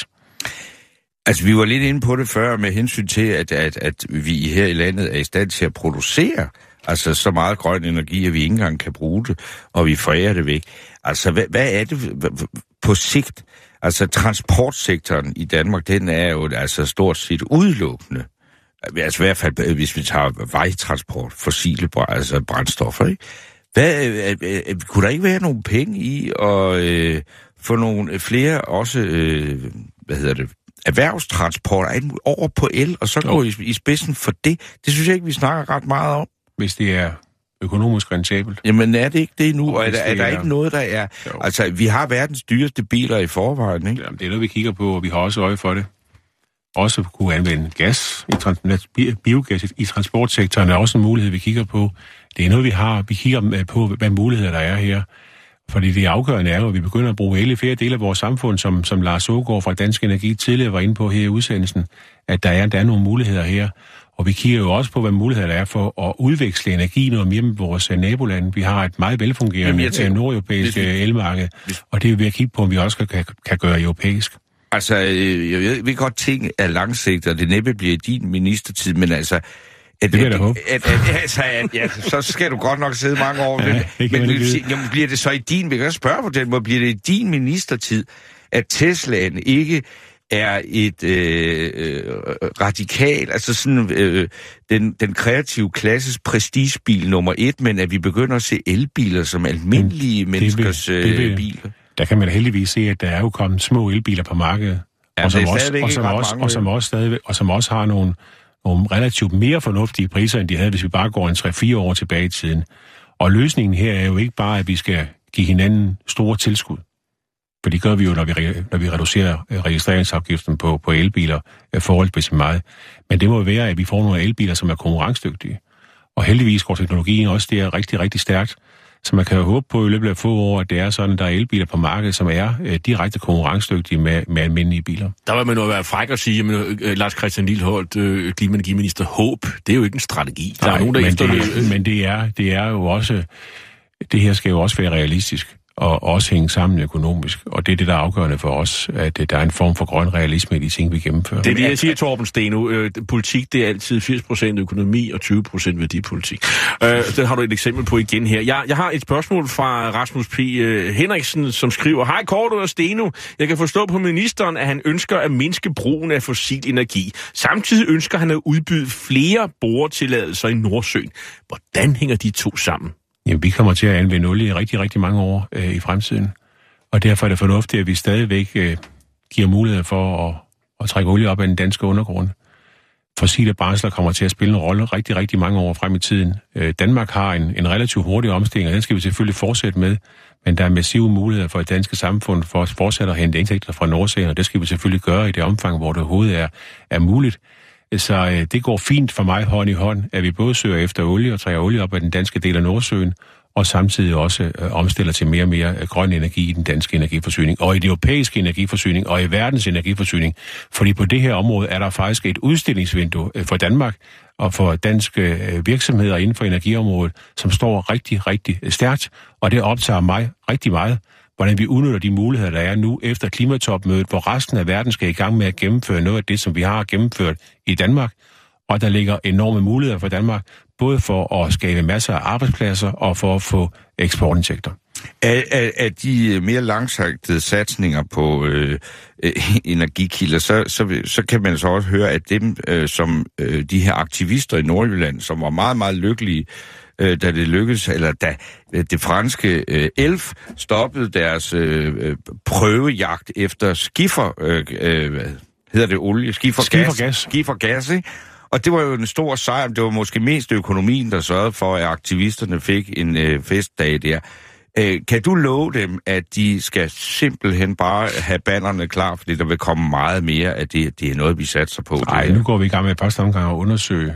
[SPEAKER 4] Altså, vi var lidt inde på det før med hensyn til, at, at, at vi her i landet er i stand til at producere altså så meget grøn energi, at vi ikke engang kan bruge det, og vi forærer det væk. Altså, hvad, hvad er det på sigt? Altså, transportsektoren i Danmark, den er jo altså stort set udelukkende. Altså i hvert fald, hvis vi tager vejtransport, fossile altså brændstoffer, ikke? Hvad, øh, øh, kunne der ikke være nogle penge i at øh, få nogle flere også, øh, hvad hedder det, erhvervstransport over på el, og så gå i, i spidsen for det? Det synes jeg ikke, vi snakker ret meget om.
[SPEAKER 8] Hvis det er økonomisk rentabelt.
[SPEAKER 4] Jamen er det ikke det nu? Og er, der, er der ikke noget, der er... Jo. Altså, vi har verdens dyreste biler i forvejen, ikke?
[SPEAKER 8] Jamen, det er noget, vi kigger på, og vi har også øje for det. Også kunne anvende gas, i trans- biogas i transportsektoren er også en mulighed, vi kigger på. Det er noget, vi har. Vi kigger på, hvad muligheder der er her. Fordi det afgørende er jo, at vi begynder at bruge el i flere dele af vores samfund, som, som Lars Aagaard fra Dansk Energi tidligere var inde på her i udsendelsen, at der er, der er nogle muligheder her. Og vi kigger jo også på, hvad muligheder der er for at udveksle energi noget mere med vores nabolande. Vi har et meget velfungerende nordeuropæisk elmarked, og det er vi ved at kigge på, om vi også kan, kan gøre europæisk.
[SPEAKER 4] Altså, jeg ved, vi godt ting er langsigtet, og det næppe bliver i din ministertid, men altså... At,
[SPEAKER 8] det vil jeg håbe.
[SPEAKER 4] At, at, altså, at, ja, så skal du godt nok sidde mange år. Ja, men men jamen, bliver det så i din... Vi kan spørge på den måde, bliver det i din ministertid, at Teslaen ikke er et øh, øh, radikal, altså sådan øh, den, den kreative klasses prestigebil nummer et, men at vi begynder at se elbiler som almindelige det menneskers vil, det vil, biler?
[SPEAKER 8] Der kan man da heldigvis se, at der er jo kommet små elbiler på markedet, ja, og, som også, og, som også, og, som også stadig, og som også har nogle, nogle relativt mere fornuftige priser, end de havde, hvis vi bare går en tre fire år tilbage i tiden. Og løsningen her er jo ikke bare, at vi skal give hinanden store tilskud. For det gør vi jo, når vi, når vi reducerer registreringsafgiften på, på elbiler forholdsvis meget. Men det må være, at vi får nogle elbiler, som er konkurrencedygtige. Og heldigvis går teknologien også der rigtig, rigtig stærkt. Så man kan jo håbe på i løbet af få år, at det er sådan, at der er elbiler på markedet, som er øh, direkte konkurrencedygtige med, med almindelige biler.
[SPEAKER 10] Der vil man jo være fræk at sige, at øh, Lars Christian Lilleholt, øh, klimaenergiminister, håb, det er jo ikke en strategi. Der
[SPEAKER 8] Nej,
[SPEAKER 10] er nogen, der
[SPEAKER 8] men,
[SPEAKER 10] efterløber.
[SPEAKER 8] det, men det er, det er jo også, det her skal jo også være realistisk, og også hænge sammen økonomisk. Og det er det, der er afgørende for os, at der er en form for grøn realisme i de ting, vi gennemfører.
[SPEAKER 10] Det er det, jeg siger, Torben Steno. Øh, politik, det er altid firs procent økonomi og tyve procent værdipolitik. Øh, det har du et eksempel på igen her. Jeg, jeg har et spørgsmål fra Rasmus P. Henriksen, som skriver: Hej Korto og Steno. Jeg kan forstå på ministeren, at han ønsker at mindske brugen af fossil energi. Samtidig ønsker han at udbyde flere boretilladelser i Nordsøen. Hvordan hænger de to sammen?
[SPEAKER 8] Jamen, vi kommer til at anvende olie i rigtig, rigtig mange år øh, i fremtiden. Og derfor er det fornuftigt, at vi stadigvæk øh, giver mulighed for at, at trække olie op af den danske undergrund. Fossile brændsler kommer til at spille en rolle rigtig, rigtig mange år frem i tiden. Øh, Danmark har en, en relativt hurtig omstilling, og den skal vi selvfølgelig fortsætte med. Men der er massive muligheder for et danske samfund for at fortsætte at hente indtægter fra Nordsøen, og det skal vi selvfølgelig gøre i det omfang, hvor det overhovedet er, er muligt. Så øh, det går fint for mig hånd i hånd, at vi både søger efter olie og trækker olie op af den danske del af Nordsøen, og samtidig også øh, omstiller til mere og mere øh, grøn energi i den danske energiforsyning, og i den europæiske energiforsyning, og i verdens energiforsyning. Fordi på det her område er der faktisk et udstillingsvindue øh, for Danmark og for danske øh, virksomheder inden for energiområdet, som står rigtig, rigtig stærkt, og det optager mig rigtig meget, hvordan vi udnytter de muligheder, der er nu efter klimatopmødet, hvor resten af verden skal i gang med at gennemføre noget af det, som vi har gennemført i Danmark. Og der ligger enorme muligheder for Danmark, både for at skabe masser af arbejdspladser og for at få eksportindtægter.
[SPEAKER 4] Af, af, af de mere langsigtede satsninger på øh, energikilder, så, så, så kan man så også høre, at dem, øh, som øh, de her aktivister i Nordjylland, som var meget, meget lykkelige, øh, da det lykkedes, eller da øh, det franske øh, Elf stoppede deres øh, prøvejagt efter skifer, øh, øh, hedder det olie? Skifergas.
[SPEAKER 8] Skifergas.
[SPEAKER 4] Skifergas, ikke? Og det var jo en stor sejr. Det var måske mest økonomien, der sørgede for, at aktivisterne fik en øh, festdag der. Øh, kan du love dem, at de skal simpelthen bare have bannerne klar, fordi der vil komme meget mere af det? Det er noget, vi satser på.
[SPEAKER 8] Nej, nu går vi i gang med et første omgang at undersøge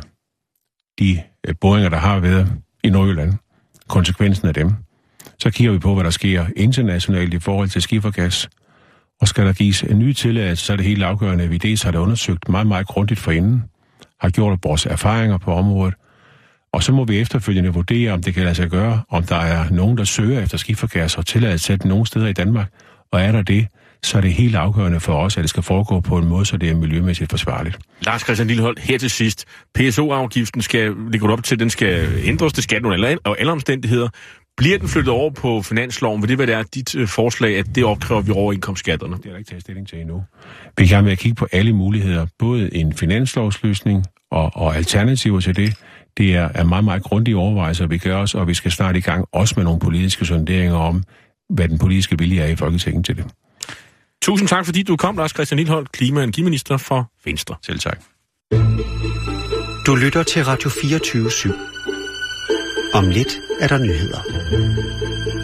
[SPEAKER 8] de øh, boringer, der har været i Nordjylland. Konsekvensen af dem. Så kigger vi på, hvad der sker internationalt i forhold til skifergas. Og skal der gives en ny tilladelse, så er det helt afgørende, at vi dels har det undersøgt meget, meget grundigt forinden, har gjort vores erfaringer på området, Og så må vi efterfølgende vurdere, om det kan lade sig gøre, om der er nogen, der søger efter skifergas og tilladelse til nogle steder i Danmark. Og er der det, så er det helt afgørende for os, at det skal foregå på en måde, så det er miljømæssigt forsvarligt.
[SPEAKER 10] Lars Christian Lilleholt, her til sidst. P S O-afgiften skal ligge op til, den skal ændres, det skal nogle alle, alle omstændigheder. Bliver den flyttet over på finansloven? Vil det være der dit øh, forslag, at det opkræver vi over indkomstskatterne?
[SPEAKER 8] Det er der ikke taget stilling til endnu. Vi kan med at kigge på alle muligheder, både en finanslovsløsning og, og alternativer til det. Det er, er meget, meget grundige overvejelser, vi gør os, og vi skal snart i gang også med nogle politiske sonderinger om, hvad den politiske vilje er i Folketinget til det.
[SPEAKER 10] Tusind tak, fordi du kom, Lars Christian Lilleholt, klima- og energiminister for Venstre.
[SPEAKER 8] Selv tak.
[SPEAKER 3] Du lytter til Radio fireogtyve syv. Om lidt er der nyheder.